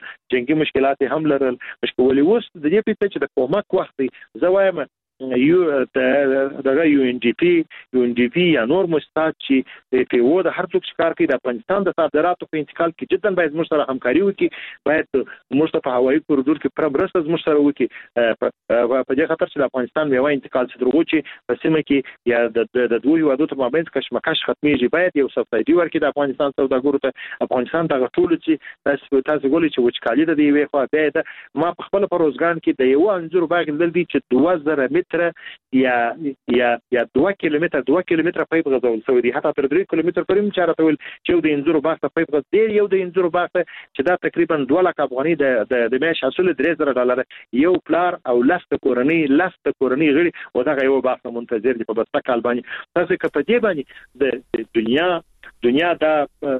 مشکل اوس د دې په چې د کومک وخت زوایم یو دغه یو ان ډي پی یا نور مستات چې په و د هر څوک کار کوي د افغانستان د صادراتو په انتقال کې جدا باید موږ سره همکاري وکړي باید موږ په هوایي کوریډور کې پربرسز موږ سره وکړي په دې خاطر چې د افغانستان میوه انتقال څخه چې په سیمه کې یا د دوی وادو ته مابین کشمکش ختميږي باید یو سبسایډي ورکړي د افغانستان سوداګرو ته افغانستان دغه ټول چې تاسو ګولې چې وچکالي د دی وی خو ما په خپل پروزګان کې د یو انځور باغ دل دي چې 2000 کیلومتره یا 2 کیلومتره پایپ غځول شوی دی، حتی تر 3 کیلومتره پورې هم چاره تول چې د انځورو باغ ته پایپ غځي. یو د انځورو باغ ته چې دا تقریبا 2 لک افغاني د میاشت حاصل $3000 یو پلار او لسته کورنۍ غړي او دا یو باغ ته منتظر دي په بسته کال باندې. تاسو که په دې باندې د دنیا دا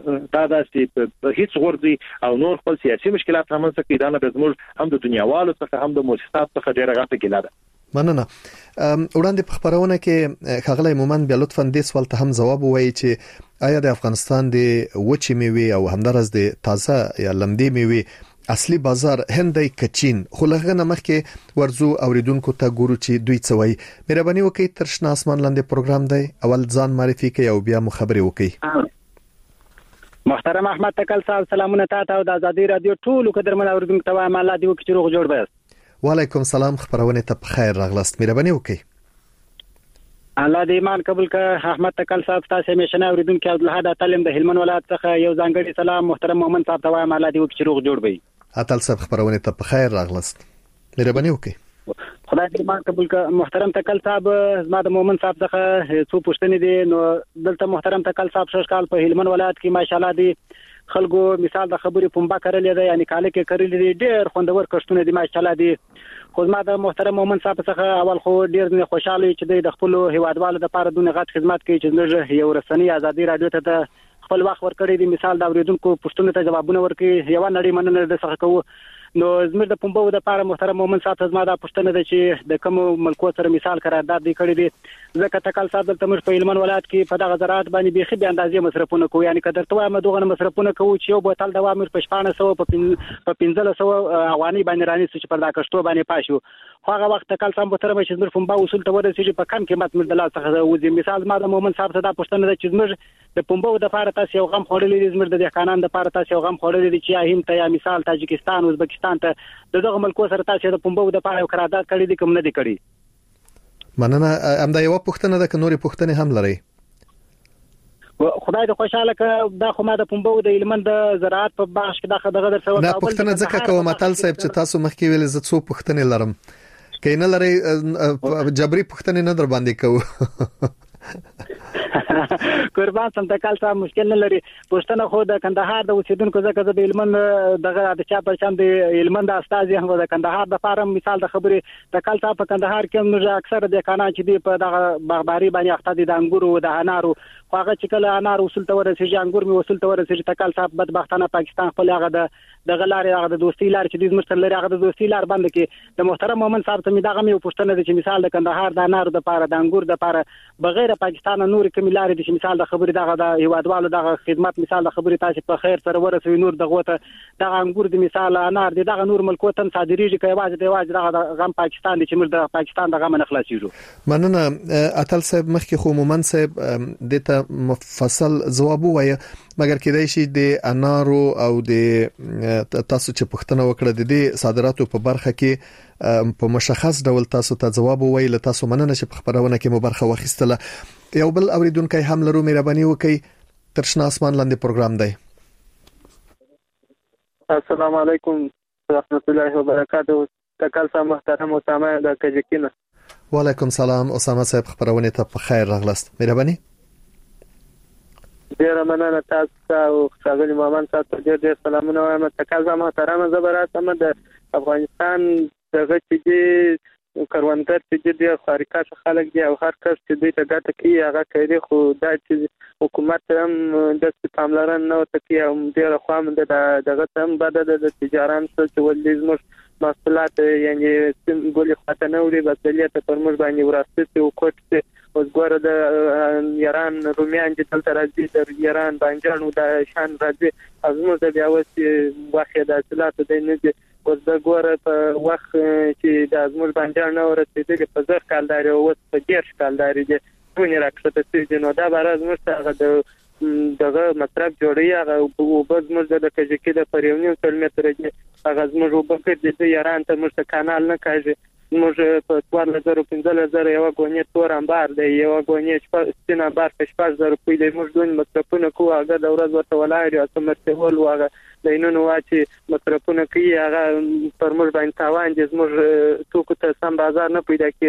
چې هیڅ غورځي او نور خپل سیاسي مشکلات هم څه کې دا نه زموږ هم د دنیاوالو څخه هم د مؤسسات څخه ډیره غټه ګیله ده. مننه. وړاندې په خبرونه کې خغلی مومن بیا لطفاً دې سوال ته هم ځواب ووایي چې آیا د افغانستان د وچې میوې او همدارس د تازه یا لمدې میوې اصلي بازار هندي کچین خو لغه مخکې ورزو اوریدونکو ته ګورو چې دوی څه وایي. مهرباني وکړئ تر شنه اسمان لاندې پروګرام دی اول ځان معرفي کړئ او بیا مخابره وکړئ. محترم احمد تکل صاحب سلامونه تاسو او د ازادي رادیو ټول قدرمن اوریدونکو ته وایم الله دې وکړي چې روغ جوړ وي. وعلیکم سلام، خبرونه ته بخیر راغلاست. مهرباني وکړئ. الله دې ایمان قبول کړه. احمد تکل صاحب تاسو همیشه اوریدونکو او له تعلیم د هلمند ولایت څخه یو ځانګړي سلام محترم مومن صاحب ته وایم الله دې وکړي چې روغ جوړ وي. اتل صاحب خبرونه ته بخیر راغلاست. مهرباني وکړئ. خدای دې ایمان قبول کړه. محترم تکل صاحب زما د مومن صاحب څخه څو پوښتنې دي. نو دلته محترم تکل صاحب شش کال په هلمند ولایت کې ماشاءالله دي خلکو مثال د خبرې پمبا کړلې ده، یعنی کاله کې کړلې دي، ډېر خوندور کښتونه دي ماشاءالله دي. خو زما د محترم مومن صاحب څخه اول خو ډېر خوشاله چې د خپل هیوادوالو لپاره دونه غټ خدمت کوي چې موږ یو رسنۍ ازادي رادیو ته خپل وخت ورکړی دی، مثال دا اوریدونکو پښتون ته جوابونه ورکړي یو نړۍ مننه د څخه کوو. نو زموږ د پمبو د لپاره محترم مومن صاحب زما دا پښتنه ده چې د کوم ملکو سره مثال قرارداد دی کړی دی. ځکه تکل صاحب دلته موږ په هلمند ولایت کې په دغه زراعت باندې بيخي به اندازې مصرفونه کوو، یعنی کدر ته وایم دغه مصرفونه کوو چې یو بوتل دوا موږ په 1500 په 1500 اوانی باندې رانیسو چې پر دا کښتو باندې پاشو. خو هغه وخت تکل صاحب محترم چې موږ پمبا اصول ته ورسېږي په کم قیمت موږ د لاس څخه وځي. مثال ما د مومن صاحب ته دا پښتنه ده چې موږ د پمبو د لپاره تاسو یو غم خورلې دي، موږ د دهقانانو د لپاره تاسو یو غم خورلې دي چې یا هند ته یا مثال تاجکستان ازبکستان ته دغه ملکو سره تاسو د پمبو د لپاره قرارداد کړی دي کوم نه دي کړی. مننه. همدا یو پښتنه ده که نورې پښتنې هم لري؟ خدای دې خوشاله کړه. دا خو ما د پمبو د هلمند زراعت په باغ کې دغه در سره دا پښتنه ځکه کوم متل صاحب چې تاسو مخکې ویل زه څو پښتنې لرم، کینه لري جبري پښتنې نه در باندې کوو. قربان سم تکل صاحب مشکل نه لري. پښتنه خو د کندهار د اوسیدونکو ځکه د هلمند دغه د چا پرچم د هلمند استاد هم د کندهار د فارم مثال د خبرې تکل صاحب په کندهار کې موږ اکثر د کانان چې دی په دغه باغباري باندې اخته دي د انګورو د انارو. خو هغه چې کله انار وصول ته ورسېږي انګور می وصول ته ورسېږي تکل صاحب بدبختانه پاکستان خپل هغه د غلاري هغه د دوستي لار چې د زمستر لري هغه د دوستي لار باندې کې د محترم مومن صاحب ته می دغه می پښتنه دي چې مثال د کندهار د انارو د پاره د انګور د پاره بغیر پاکستان نور کوم لارې دي چې مثال د خبرې دغه د هیوادوالو دغه خدمت مثال د خبرې تاسو په خیر سره ورسوي نور دغه ته دغه انګور د مثال انار دي دغه نور ملکو ته صادریږي کوي واځي دغه غم پاکستان دي چې موږ د پاکستان دغه من خلاصيږو. مننه. اتل صاحب مخکې خو مومن صاحب دته مفصل جواب وایي، مګر کېدای شي د انارو او د تاسو چې پښتنه وکړه د دې صادراتو په برخه کې په مشخص ډول تاسو ته جواب وایي. له تاسو مننه چې په خبرونه کې مو برخه واخیستله. یو بل اوریدونکو هم لرو، مهرباني وکړئ تر شنه اسمان لاندې پروګرام دی. السلام علیکم ورحمت الله وبرکاته. تکل صاحب محترم اسامه د کجکینه. وعلیکم سلام اسامه صاحب خبرونه ته په خیر راغلاست. مهرباني. ډیر مننه تاسو او ښاغلي مومن صاحب ته ډیر سلامونه وایم. تکل صاحب محترم زبراتم د افغانستان دغه چې کروندګر چې د خارقه خلک دي او هر کس چې دوی ته ګټه کوي هغه کوي، خو دا چې حکومت هم د پاملرنه نه کوي او ډیر خو هم دغه هم بد د تجارت څخه ولې زموږ محصولات یعنی ګولې خاطر نه وړي بسلیت پر موږ باندې وراسته او کوټ اوس ګوره د ایران رومیان چې دلته راځي د ایران بانجان او د شان راځي ازموږ د بیاوس واخې د اصلاحات د نه اوس د ګوره په وخت چې د ازموږ بانجان نه ورسېدل په ځر کالداري او په ډیر کالداري دي ټول راکښته چې نو دا بار ازموږ څنګه دغه مطلب جوړي هغه او بز موږ د کجکی د پریونیو کیلومتر دی هغه موږ وبکر د ایران ته موږ کانال نه کاږي موږ په 2015 یو غونې تور انبار دی یو غونې سپین انبار په 4000 روپۍ دی موږ دوی مصرفونه کوو هغه د ورځ ورته ولایي او تمرته ول هغه دینونو واچي مصرفونه کوي هغه پر موږ باندې تاوان دي موږ توکو ته سم بازار نه پیدا کیږي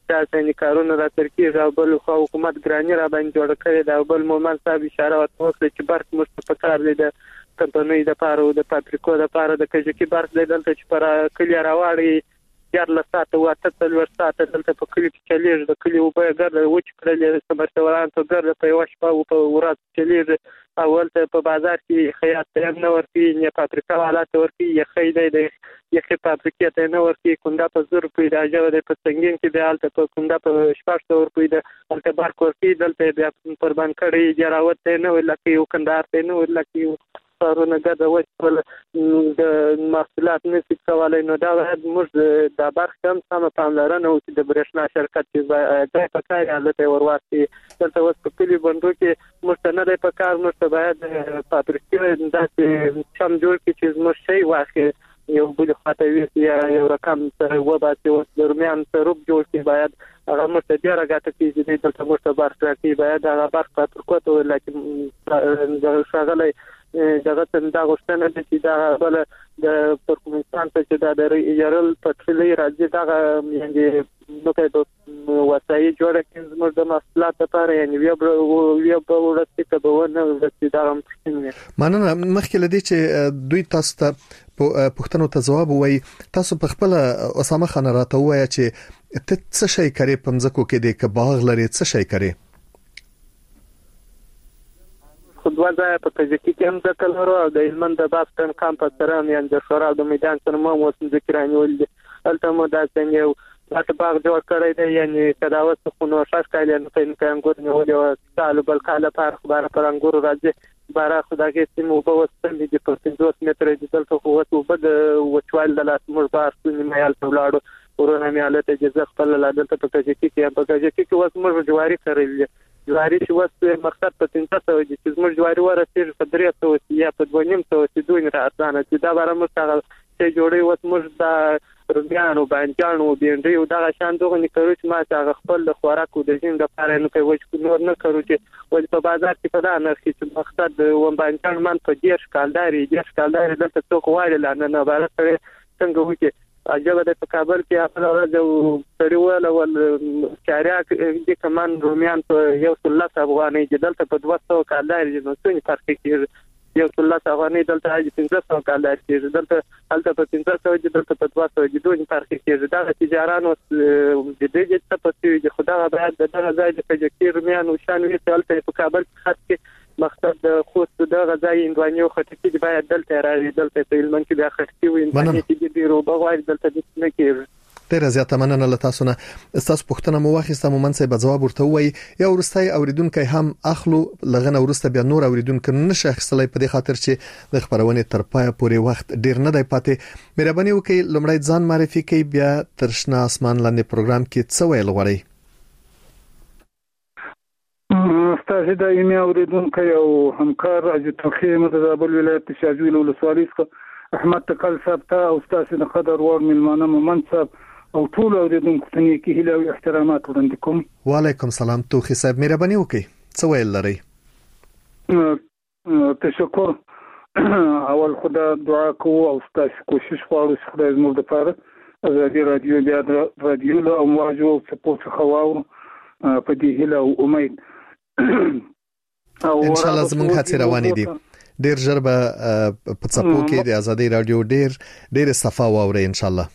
تاسو کارونه را ترکیږي او بل خو حکومت ګرانی را باندې جوړ کړی دا بل مومن صاحب اشاره وکړه چې برق مستقر دی د کمپنۍ د پاره او د فابریکو د پاره د کجکی برق دی دلته چې پر کلی راوړي یار لساته واته تلور ساعته دلته په کلی کې چلیږي د کلی وبه ګرځي و چې کړل سمرتوران ته ګرځي په واش په ورات چلیږي اول ته په بازار کې خیاط ته نه ورتي نه فابریکا حالات ورتي یا خیدې د یخه فابریکې ته نه ورتي کونډه په زور پیدا جوړه د پسنګین کې د حالت په کونډه په شپږ تور پیدا الته بار کوي دلته بیا قربان کړي جراوت ته نه ولکه یو کندار ته نه ولکه کارونه ګرځي وځول د محصولات نسي کولای نو دا موږ د برخه هم سم پاملرنه او د برښنا شرکت چې د پکای حالت ورواستي دلته وس په کلی بندو کې مستند په کار مست باید فابریکې د چم جوړ کې چې موږ شي واخی یو بل خاطر یا یو رقم سره وباسي او درمیان سروب جوړ کې باید هغه مستدیر راګه چې دلته موږ برخه کې باید هغه برخه پر کوته لکه د شغله دغه څنګه غوښتنه د چې دا بل د ترکمنستان ته چې دا د یارل پټلې راځي دا یعنی نو په وسایي جوړه کې زموږ د محصولات لپاره یعنی ویب ورسته کبونه ورسته دا هم مانه مخکې لدی چې دوی تاسو ته پښتنو ته جواب وایي تاسو په خپل اسامه خان راته وایي چې ته څه شي کوي په مزکو کې د کباغ لري څه شي کوي خدوازه په تجکی کې هم ذکر ورو او د هلمند د باستن کمپاس سره هم د شورا د میدان سره مو وسم ذکرانی ول الته مو دا څنګه تاسو باغ جوړ کړی دی یعنی تداوت خو نو شاش کایله نه پین انګور نه ولې تعال بل کاله پر خبره پر انګور راځي بارا خدای کې سیمو په وسم دي په 50 متر د دلته خو وته بد وچوال د لاس مر بار سنې مېال په لاړو ورونه مېاله ته جزخ خپل لادل ته په تجکی کې په تجکی کې وس مر جواری کړل جواری چې وس مقصد په 300 دي چې زموږ جواری ورسېږي په 300 یا په 2.5 دوی نه اسانه چې دا بار مستغل چې جوړي وس موږ دا روبيانو بانجانو بینډي او دا شان دغه نکړو چې ما څنګه خپل د خوراکو د جین د لپاره نه کوي چې نور نه کړو چې ول په بازار کې په دا نه چې مقصد و بانجان من په دې شکالداري دلته څوک وایي لانه بار څنګه وکي عجبه د کابل کې خپل ورځ سړیول ول چاریا د کمان رومیان په 100 افغاني دلته په 200 کالاري نو څنګه فرق کیږي 100 افغاني دلته 500 کالاري کیږي دلته په 500 دلته په 200 دوی فرق کیږي دا تجارانو د دې څه پتی د خدای باید دغه ځای د فجکیر رومیان او شانوي دلته په کابل کې مقصد د خوست د غذای اندوانیو خټکی دی باید دلته راځي دلته په هلمند کې د خټکی و انساني کې دی روبه وایي دلته د نه کېږي ډیر زیاته مننه له تاسو نه تاسو پوښتنه مو واخیسته مو منځه به جواب ورته وایي یا ورستای اوریدونکو هم اخلو لغنه ورسته بیا نور اوریدونکو نشه اخیستلای په دې خاطر چې د خبرونه تر پای پورې وخت ډیر نه دی پاتې مهرباني وکړئ لمړی ځان معرفي کړئ بیا ترشنا اسمان لاندې پروګرام کې څه ویل غواړئ استاد د ایمه اوریدونکو او همکار راځي توخیه متدابل ولایت شاجویل ولسوالۍ څخه احمد تکل صاحب ته او استاد د قدر ور ملمانه مومن صاحب او ټول اوریدونکو ته نیکی هیله او احترامات وړاندې کوم. وعلیکم سلام توخی صاحب مهرباني وکړئ څه ویل لرئ؟ تشکر اول خدا دعا کوو او تاسو کوشش غواړو چې خدای زموږ لپاره ازادي رادیو بیا رادیو له امواجو سپورت خواو په دې هیله او امید ان شاء الله زموږ هڅې روانې دي ډیر ژر به په څپو کې د ازادي رادیو ډیر صفا واوري ان شاء الله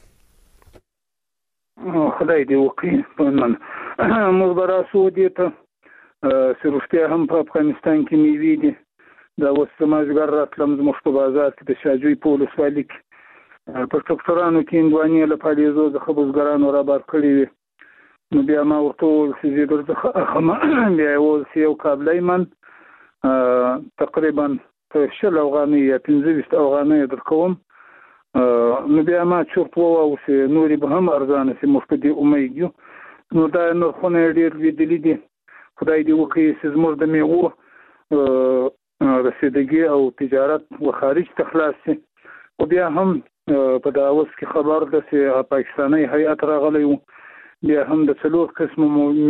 خدای دې وکړي په من مزبره سعودي ته سروشتیا هم په افغانستان کې میوي دي دا وسماجګر راتلم زموږ په بازار کې د شاجوی په ولسوالۍ کې په ټکټرانو کې اندواني له پالیزو د خبرګرانو را بار کړی نو بیا ما ورته چې درځه بیا یو قابلای من تقریبا په 10 افغاني یا 15 افغاني درکوم نو بیا ما چورت وو او چې نوري به هم ارزانه سي مفقدي امید یو نو دا نرخونه ډیر ویدلې دي خدای دې وکړي چې زموږ د میوه رسیدګي او تجارت و خارج تخلاص سي او بیا هم په دا اوس کې خبر ده چې پاکستاني هیئت راغلی وو بیا هم د څلور قسم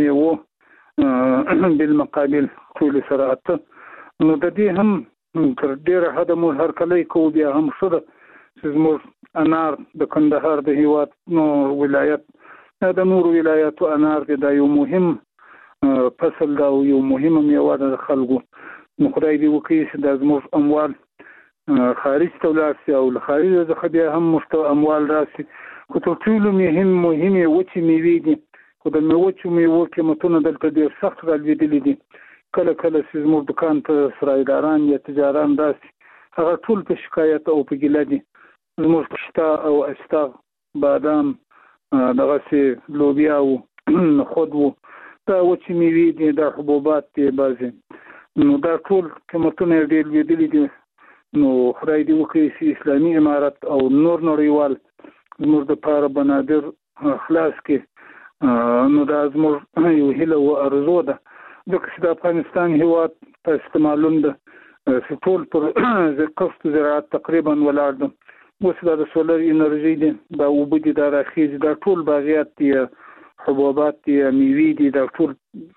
میوه بالمقابل ټول سره اته نو د دې هم تر ډیره حد مو هر کله کو بیا هم شته چې زموږ انار د کندهار د هیواد نو ولایت د نورو ولایتو انار دا یو مهم فصل دا یو مهمه میوه ده خلکو. نو خدای دې وکړي چې د زموږ اموال خارج ته ولاړ شي او له خارج څخه بیا هم مشته اموال راشي. خو تر ټولو مهمې وچې میوې دي، خو د وچو میوو قیمتونه دلته ډېر سخت رالوېدلي دي. کله کله چې زموږ دکان ته سرایداران یا تجاران راشي هغه ټول په شکایت او په ګیله دي. زموږ پشتا او استاغ، بادام، دغسې لوبیا و، خود و، دا وچې میوې دي، دا حبوبات دي بعضې. نو دا ټول قیمتونه یې ډېر لوېدلي دي. نو خدای دې وکړي چې اسلامي امارت او نور نړیوال زموږ دپاره بنادر خلاص کړي. نو دا زموږ یو هیله و ارزو ده، ځکه چې د افغانستان هېواد تاسو ته معلوم ده چې ټول پر کښت زراعت تقریبا ولاړ ده. اوس دا د سولر انرژي دي، دا اوبه دي، دا راخیږي، دا ټول باغیات دي، حبوبات دي، میوې دي، دا ټول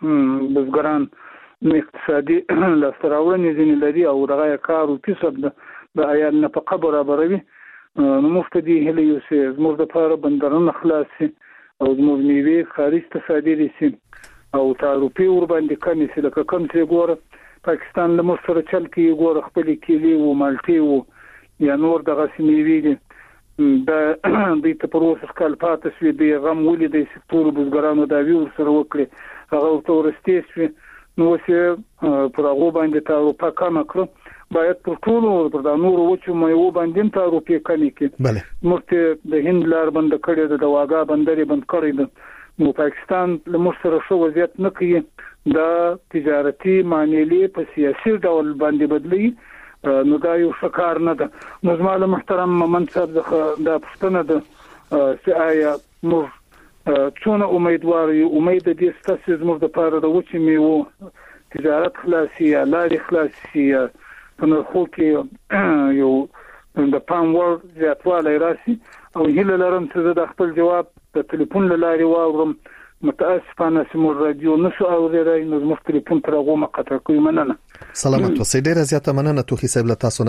بزګران اقتصادي لاسته راوړنې ځینې لري او دغه کار او کسب ده د عیال نفقه برابروي. نو موږ ته دې هیله یو چې زموږ دپاره بندرونه خلاص شي او زموږ میوې خارج ته صادرې شي او تعرفې ورباندې کمې شي. لکه کوم چې ګوره پاکستان له موږ سره چل کوي، ګوره خپلې کیلې و، مالټې و یا نور دغسې میوې دي، دا دوی ته پر اوسه کال پاتې شوي، دوی غم ولیدی چې ټولو بزګرانو دعوې ورسره وکړي، هغه ورته ورستې شوې. نو اوس یې پر هغو باندې تعرفه کمه کړه. باید پر ټولو پر دا نورو وچو میوو باندې هم تعرفې کمې کړي. موږ ته د هند لار بنده کړې ده، د واګا بندر یې بند کړی ده. نو پاکستان له موږ سره ښه وضعیت نه کوي، دا تجارتي معاملې په سیاسي ډول باندې بدلوي. نو دا یو ښه کار نه ده. نو زما له محترم مومند صاحب څخه دا پوښتنه ده چې آیا موږ څونه امیدوار یو، امید دې شته چې زموږ دپاره د وچې میوو تجارت خلاص شي یا لارې خلاص شي یا په نرخو کې یو د پام وړ زیاتوالی راشي. او هیله لرم چې زه د خپل جواب د تلیفون له لارې واورم. متاسفانه چې موږ رادیو نشو اورېدای، نو زموږ تلیفون تر هغو مه قطع کوي. مننه. سلامت اوسئ. ډېره زیاته مننه توخي صاحب له تاسو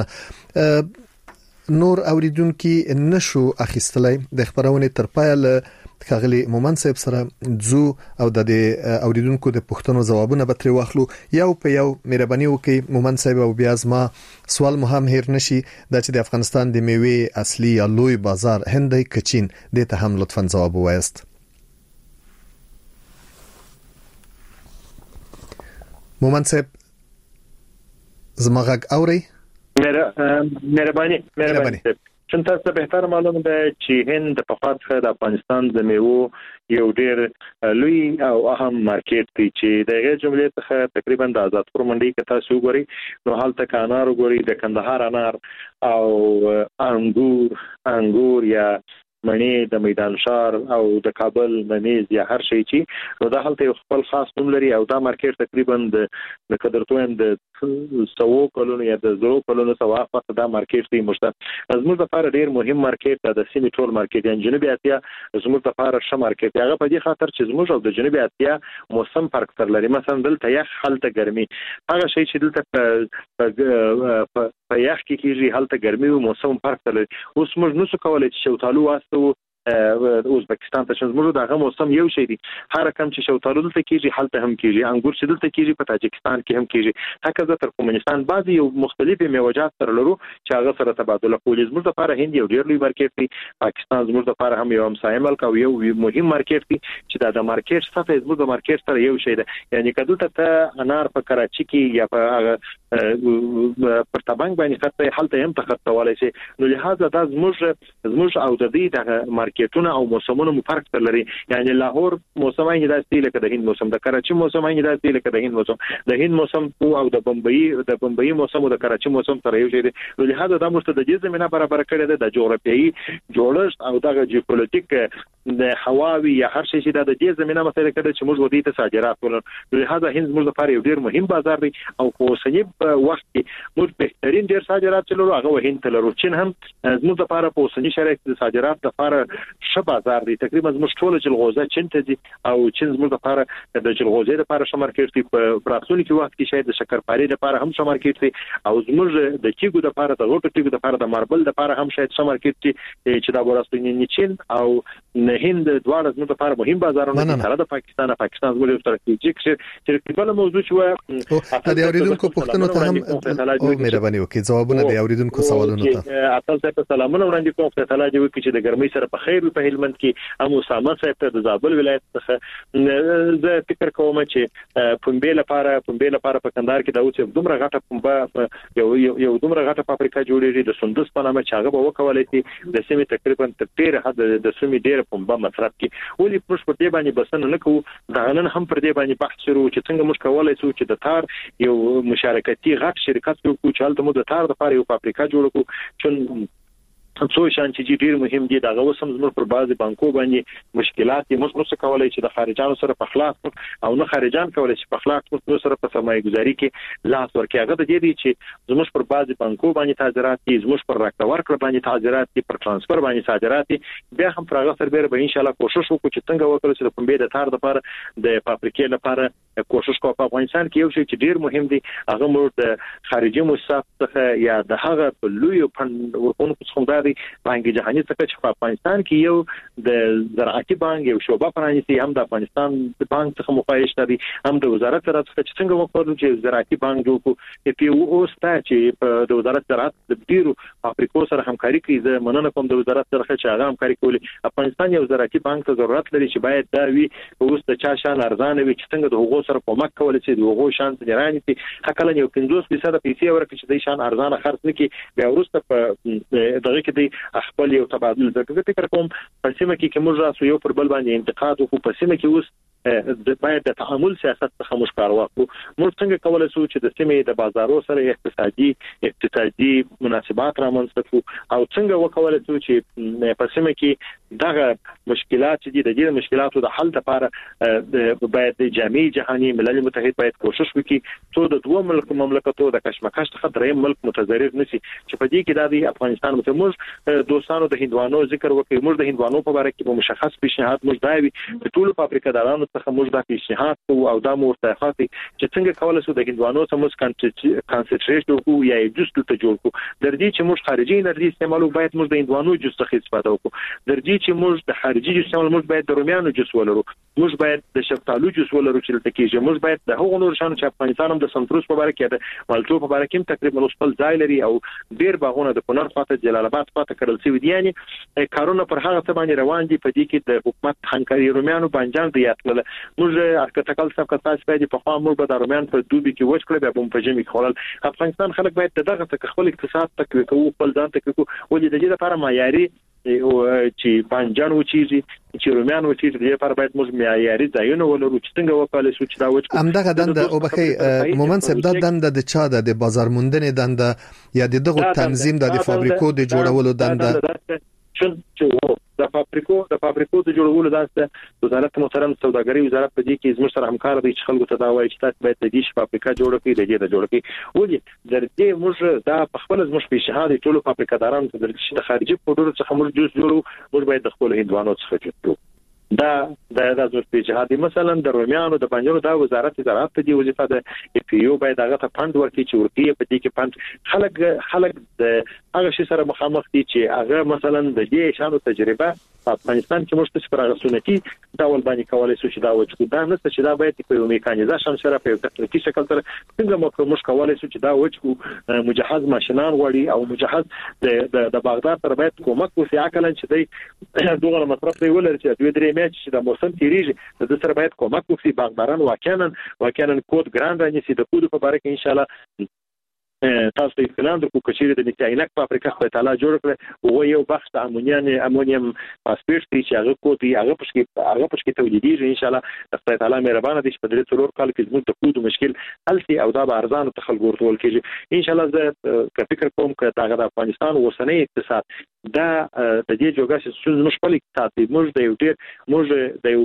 نه. نور اوریدونکو نشو اخیستلای د خبرونه تر پایه له ښاغلي مومند صاحب سره ځو او د اوریدونکو د پوښتنو ځوابونه به ترې واخلو. یو په یو مهرباني وکړئ مومند صاحب او بیا زما سوال مهم هیر نشي دا چې د افغانستان د میوې اصلي یا لوی بازار هندي کچین دې ته هم لطفا ځواب وایست. مومند صاحب زما غږ اوري؟ مهرباني چون تاسو بهتر معلوم ده چې هند په خاطر د افغانستان د میوو یو ډېر لوی او اهم مارکیټ دی چې دغه جملې څخه تقریبا د آزادپور منډي کې تاسو وګورئ نو حالت انار وګورئ، د کندهار انار او انګور یا منی د میدان شار او د کابل منیز یا هر شي چې نو دا حالت خپل خاص نوم لري او دا مارکیټ تقریبا د قدرتوین د 100 کلونو یا د 0 کلونو توافق دا مارکیټ دی. مشته زموږ لپاره ډیر مهم مارکیټ د سیمې ټول مارکیټ یعنی جنوبي اسیا زموږ لپاره ښه مارکیټ هغه په دې خاطر چې زموږ او د جنوبي اسیا موسم فرق تر لري. مثلا دلته یخ، هلته ګرمي، هغه شی چې دلته په یخ کې کیږي هلته ګرمي او موسم فرق تر لري. اوس موږ نشو کولای چې شوتالو واسطو ازبکستان ته زموږ دغه موسم یو شی دی، هر کم چې شوتالو دلته کیږي هلته هم کیږي، انګور چې دلته کیږي په تاجکستان کې هم کیږي، هکذا تر کومنستان بعضي یو مختلفې میوجات سره لرو چې هغه سره تبادله کولی. زموږ لپاره هند یو ډیر لوی مارکیټ دی، پاکستان زموږ لپاره هم یو همسایه ملک او یو مهم مارکیټ دی چې د مارکیټ سطح زموږ د مارکیټ سره یو شی دی. یعنی کله ته انار په کراچي کې یا په پرتابنګ باندې خطه هلته هم تخطوالای شي. نو لهدا دا زموږ او د دې د مارکیټونو او موسمونو فرق لري. یعنی لاهور موسم یې داسې لکه د هند موسم، د کراچي موسم یې داسې لکه د هند موسم، د هند موسم او د بمبئی موسم او د کراچي موسم سره یو شی دی. نو لهدا دا مشته د دې زمينه برابر کړی دی د جغرافیایي جوړښت او د جیوپولیټیک د هواوی یا هر شي چې د دې زمينه مسله کړي چې موږ ودی ته صادرات ولر. نو لهدا هند موږ لپاره یو ډیر مهم بازار دی او په اوسنی وخت کې موږ بهترین ډیر صادرات چلو هغه هند ته لرو. چین هم زموږ لپاره په اوسنی شرایط د صادرات لپاره ښه بازار دی. تقریبا زموږ ټول جلغوزه چین ته دي او چین زموږ لپاره د جلغوزې لپاره ښه مارکیټ دی. په راتلونکي وخت کې شاید د شکرپارې لپاره هم ښه مارکیټ دی او زموږ د کیګو لپاره د غوټو کیګو لپاره د ماربل لپاره هم شاید ښه مارکیټ دی چې دا ورستنی چین او هند دواړه زموږ لپاره مهم بازارونه دي. سره د پاکستان زموږ استراتیژیک چې بل موضوع چې د اوریدونکو پوښتنو ته هم او مهرباني وکړئ جوابونه د اوریدونکو سوالونو ته. اصل څه سلامونه وړاندې کوم. خدای تعالی دې وکړي چې د ګرمۍ سره په خیر په هلمند کې هم اسامه صاحب ته د زابل ولایت څخه زه فکر کوم چې پنبې لپاره په کندهار کې دا اوس دومره غټه پنبه یو دومره غټه فابریکه جوړېږي د سندوس په نامه چې هغه به وکولای شي د سیمې تقریبا تر ډیره حد د سیمې ډیره پنبه مصرف کړي. ولې موږ په دې باندې بسنه نه کوو؟ دا نن هم پر دې باندې بحث شروع چې څنګه موږ کولای شو چې د تار یو مشارکتي غټ شرکت جوړ کړو چې هلته موږ د تار لپاره یو فابریکه جوړ کړو چې څو شان چې ډیر مهم دي. دا اوسم زموږ پر بعضي بانکو باندې مشکلات دي. موږ څه کولای چې د خارجانو سره په خلاف او نه خارجان کولای چې په خلاف موږ سره په سرمایه گذاري کې لاس ورکړي. هغه د دې چې زموږ پر بعضي بانکو باندې تعذيرات دي، زموږ پر راکړه ورکړه باندې تعذيرات دي، پر ترانسفر باندې صادرات دي. بیا هم پر هغه سره به ان شاء الله کوشش وکړو چې څنګه وکړو چې د پنبې د تار لپاره د فابریکې لپاره کوشش کوو. په افغانستان کې یو شی چې ډیر مهم دی هغه موږ د خارجي مؤسسات څخه یا د هغه په لوی فند ورکوونکو څخه دی بانک جهاني څخه چې په افغانستان کې یو د زراعتي بانک یو شوبه پرانیسي. هم د افغانستان د بانک څخه مخایش دي، هم د وزارت سره څخه څنګه وکړو چې زراعتي بانک جوړ کړو. پی او اوس ته چې په د وزارت زراعت د ډیرو فابریکو سره همکاري کوي. زه مننه کوم د وزارت سره چې هغه همکاري کوي. افغانستان یو زراعتي بانک ته ضرورت لري چې باید دا وي اوس د چا شان ارزانه وي چې څنګه د حقوق سره کومک کول چې د حقوق شان ځراني دي. حقله یو 50% پیسې ورکړي چې د شان ارزانه خرڅ نکړي. بیا ورسته په دغه کې د خپل یو تبادل زه فکر کوم په سیمه کې موږ راسو یو پر بل باندې انتقاد وکړو. په سیمه کې اوس باید د تعامل سیاست څخه موږ کار واخلو. موږ څنګه کولای شو چې د سیمې د بازارو سره اقتصادي مناسبات رامنځته کړو او څنګه وکولای شو چې په سیمه کې دغه مشکلات چې د دې مشکلاتو د حل لپاره باید د جامع جهاني ملل متحد باید کوشش وکړي څو د دوه مملکتونو د کشمکش څخه دریم ملک متضرر نشي. چې په دې کې د افغانستان موږ دوستانو د هندوانو ذکر وکړي. موږ د هندوانو په اړه کې مشخص پیشنهاد موږ داوي د ټولو فابریکادارانو څخه موږ د پیشنهاد او د مرتفعات چې څنګه کولای شو د هندوانو سموس کانسنټریټ وکړو یا جوس ته جوړ کړو. د دې چې موږ خارجي انرژي استعمالو باید موږ د هندوانو جوس څخه استفاده وکړو. د دې چې موږ د خارجي جوس استعمال موږ باید د رومیانو جوس ولرو. موږ باید د شفتالو جوس ولرو چې لته کېږي. موږ باید د هغو نور شانو چې افغانستان هم د سنتروس په اړه کې د مالټو په اړه کې تقریبا خپل ځای لري او ډیر باغونه د کونړ خاطر جلال آباد خاطر کړل شوی دي. یعنی کارونه پر هغه څه باندې روان دي. په دې کې د حکومت همکاري رومیانو باندې د یاتل موږ ارکټیکل څخه کتاس باید په خوا موږ د رومیان په دوبي کې وښ کړو بیا په جمی خلل. افغانستان خلک باید دغه څخه خپل اقتصاد تقویه کوي، خپل ځان تقویه کوي. ولې د دې لپاره معیاري چې بانجان و چیزي چې رومیان و چیزي د لپاره باید موږ معیاري ځایونه ولرو چې څنګه وکړل شو چې دا وچ همدغه دنده او بخي مومن صاحب د دنده د چا د بازار موندنې دنده یا د دغه تنظیم د فابریکو د جوړولو دنده چې د فابریکو د جوړولو داسته وزارت محترم سوداګري وزارت په دې کې زموږ سره همکار دي چې خلکو ته دا وایي چې تاسو باید د دې فابریکه جوړ کړئ د دې جوړ کړئ. ولې د دې موږ دا په خپل زموږ پیشنهاد ټولو فابریکادارانو ته درکې د خارجي پروډکټ څخه موږ جوړ موږ باید د خپل هندوانو څخه جوړو. دا زموږ پیشنهاد مثلا د رومیانو د بانجانو د وزارت زراعت ته دی وظیفه ده. پی یو باید هغه ته فند ورکړي چې ورکړي په دې کې فند خلک د هغه شي سره مخامخ دي چې هغه مثلا د دې شانو تجربه په افغانستان کې موږ څه پر سنتي ډول باندې کولای شو چې دا وچو دا نه چې دا باید په یو میکانیزاسیون سره په تکنیکی شکل سره څنګه موږ کولای شو چې دا وچو مجهز ماشينان وړي او مجهز د باغدار سره باید کومک وکړي عقلن چې دوی دغه مصرف دی ولر چې دوی درې میچ چې د موسم تیریږي د سره باید کومک وکړي. باغداران واقعا کود ګران رانیسي د کود په اړه کې ان شاء الله تاسو په اعلان د کوچیري د نکاینک فابریکه په تعالی جوړ کړ او یو بخت امونیم فاسفیټ چې هغه کوټي هغه پښکې تولیدېږي. ان شاء الله د تعالی مهربانه دي چې په دې څلور کال کې زموږ د کود مشکل حل شي او دا به ارزانه تخلګ ورتول کېږي. ان شاء الله زه فکر کوم چې د افغانستان اوسنۍ اقتصاد دا د دې جوګه چې موږ خپل اقتصاد موږ د یو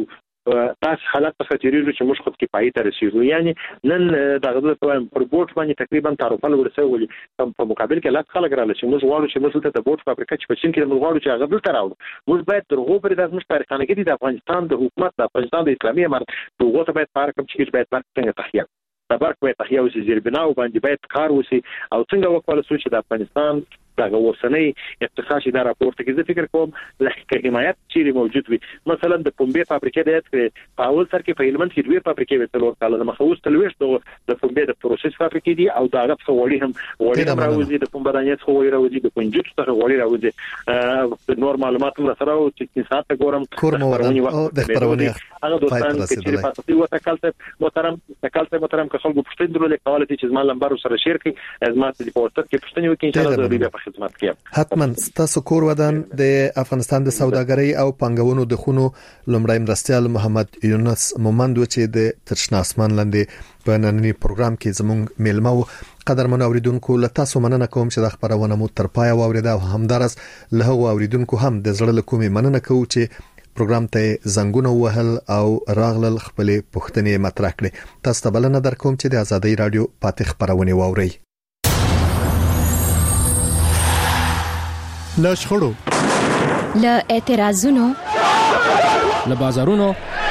تاسو حالت څخه تیریږي چې موږ خود کې پای ته رسیدو. یعنی نن دغه د پر بوټ باندې تقریبا تعرفه ورسولې په مقابل کې لاس خلک رااله چې موږ غواړو چې موږ ته د بوټ فابریکه چې په چین کې موږ غواړو چې هغه دلته راوړو. موږ باید درغو پر داسې تاریخانه کې د افغانستان د حکومت د افغانستان د اسلامي امارت دغه ته باید پارکم چې باید څنګه تحقیق د برق باید تحقیق وسی زیربناو باندې باید کار وسی او څنګه وکول شي چې د افغانستان دغه وسنۍ اقتصادي د راپورته کې زه فکر کوم لکه حمایت چې موجود وي. مثلا د پنبې فابریکې د په اول سر کې په هلمند کې دوه فابریکې وتلور کاله د مخوس تلويش د پنبې د پروسس فابریکې دي او دا غف وړي هم راوځي د پنبې دانې څخه وړي راوځي د پنجاب څخه وړي راوځي. نور معلومات هم سره او چې ساعت ګورم خبرونه او د خبرونه هغه دوستان چې په تاسو وته محترم که خلکو پښتون درلود کولای چې زما لمبر سره شیر کړي از ما ته په واسطه کې پښتون وکړي ان شاء الله د دې حتما تاسو کور ودان د افغانستان د سوداګرۍ او پنګونو د خونو لومړی مرستيال محمد یونس مومند چې د ترشنا اسمان لاندې په نننی پروګرام کې زموږ میلمه قدرمن اوریدونکو له تاسو مننه کوم چې د خبرونه مو تر پای واوریدا او همدارس له اوریدونکو هم د زړه له کومې مننه کوم چې پروګرام ته زنګونه وهل او راغلل خپل پوښتنې مطرح کړې. تاسو ته بلنه درکوم چې د ازادۍ رادیو پاتې خبرونه واورئ. له شخړو، له اعتراضونو، له بازارونو،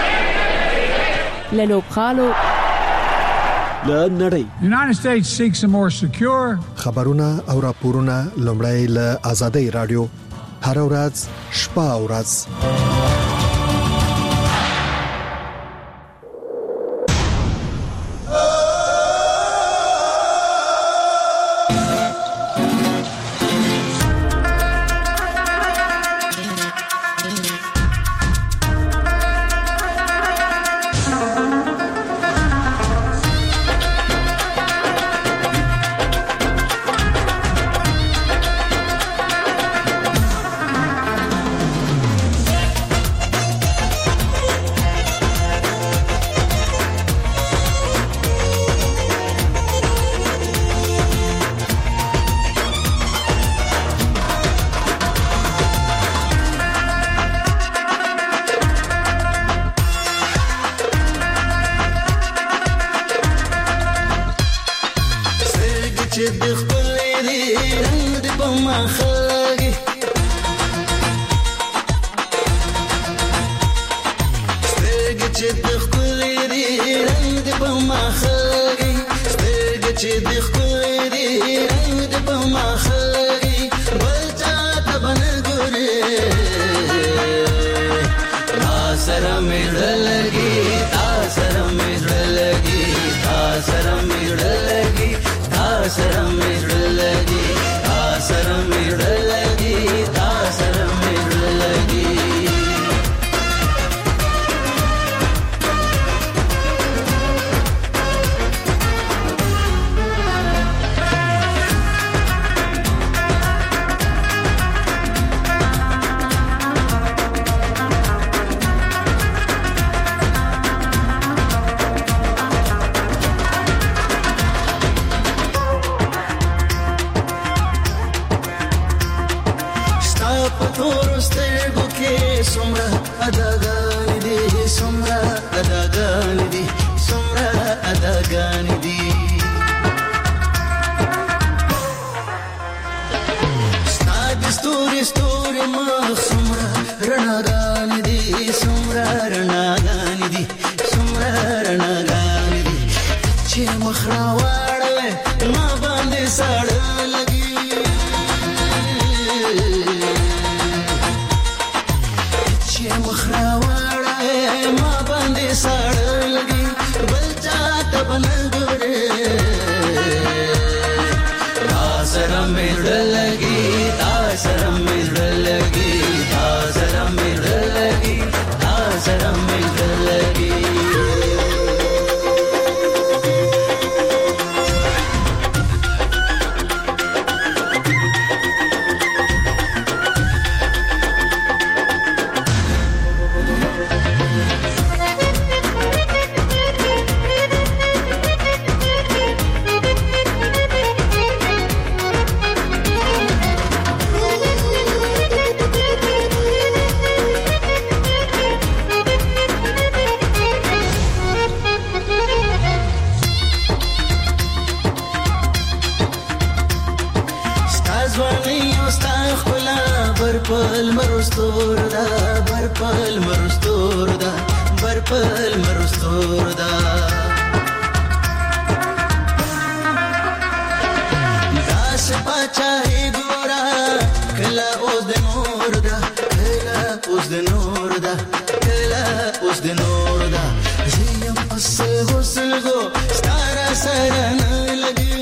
له لوبخالو، له نړۍ. United States seeks a more secure. خبرونه او راپورونه لومړی له ازادۍ رادیو هر ورځ شپه او ورځ. برپل مرستوردا برپل مرستوردا برپل مرستوردا داس پاچای ګورا کلا اوس د نور دا کلا اوس د نور دا کلا اوس د نور دا زیم اصل غسل گو ستاره سره نه لګي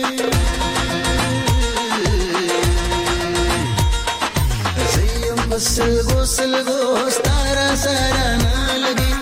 زیم اصل غسل گو ستاره سره نه لګي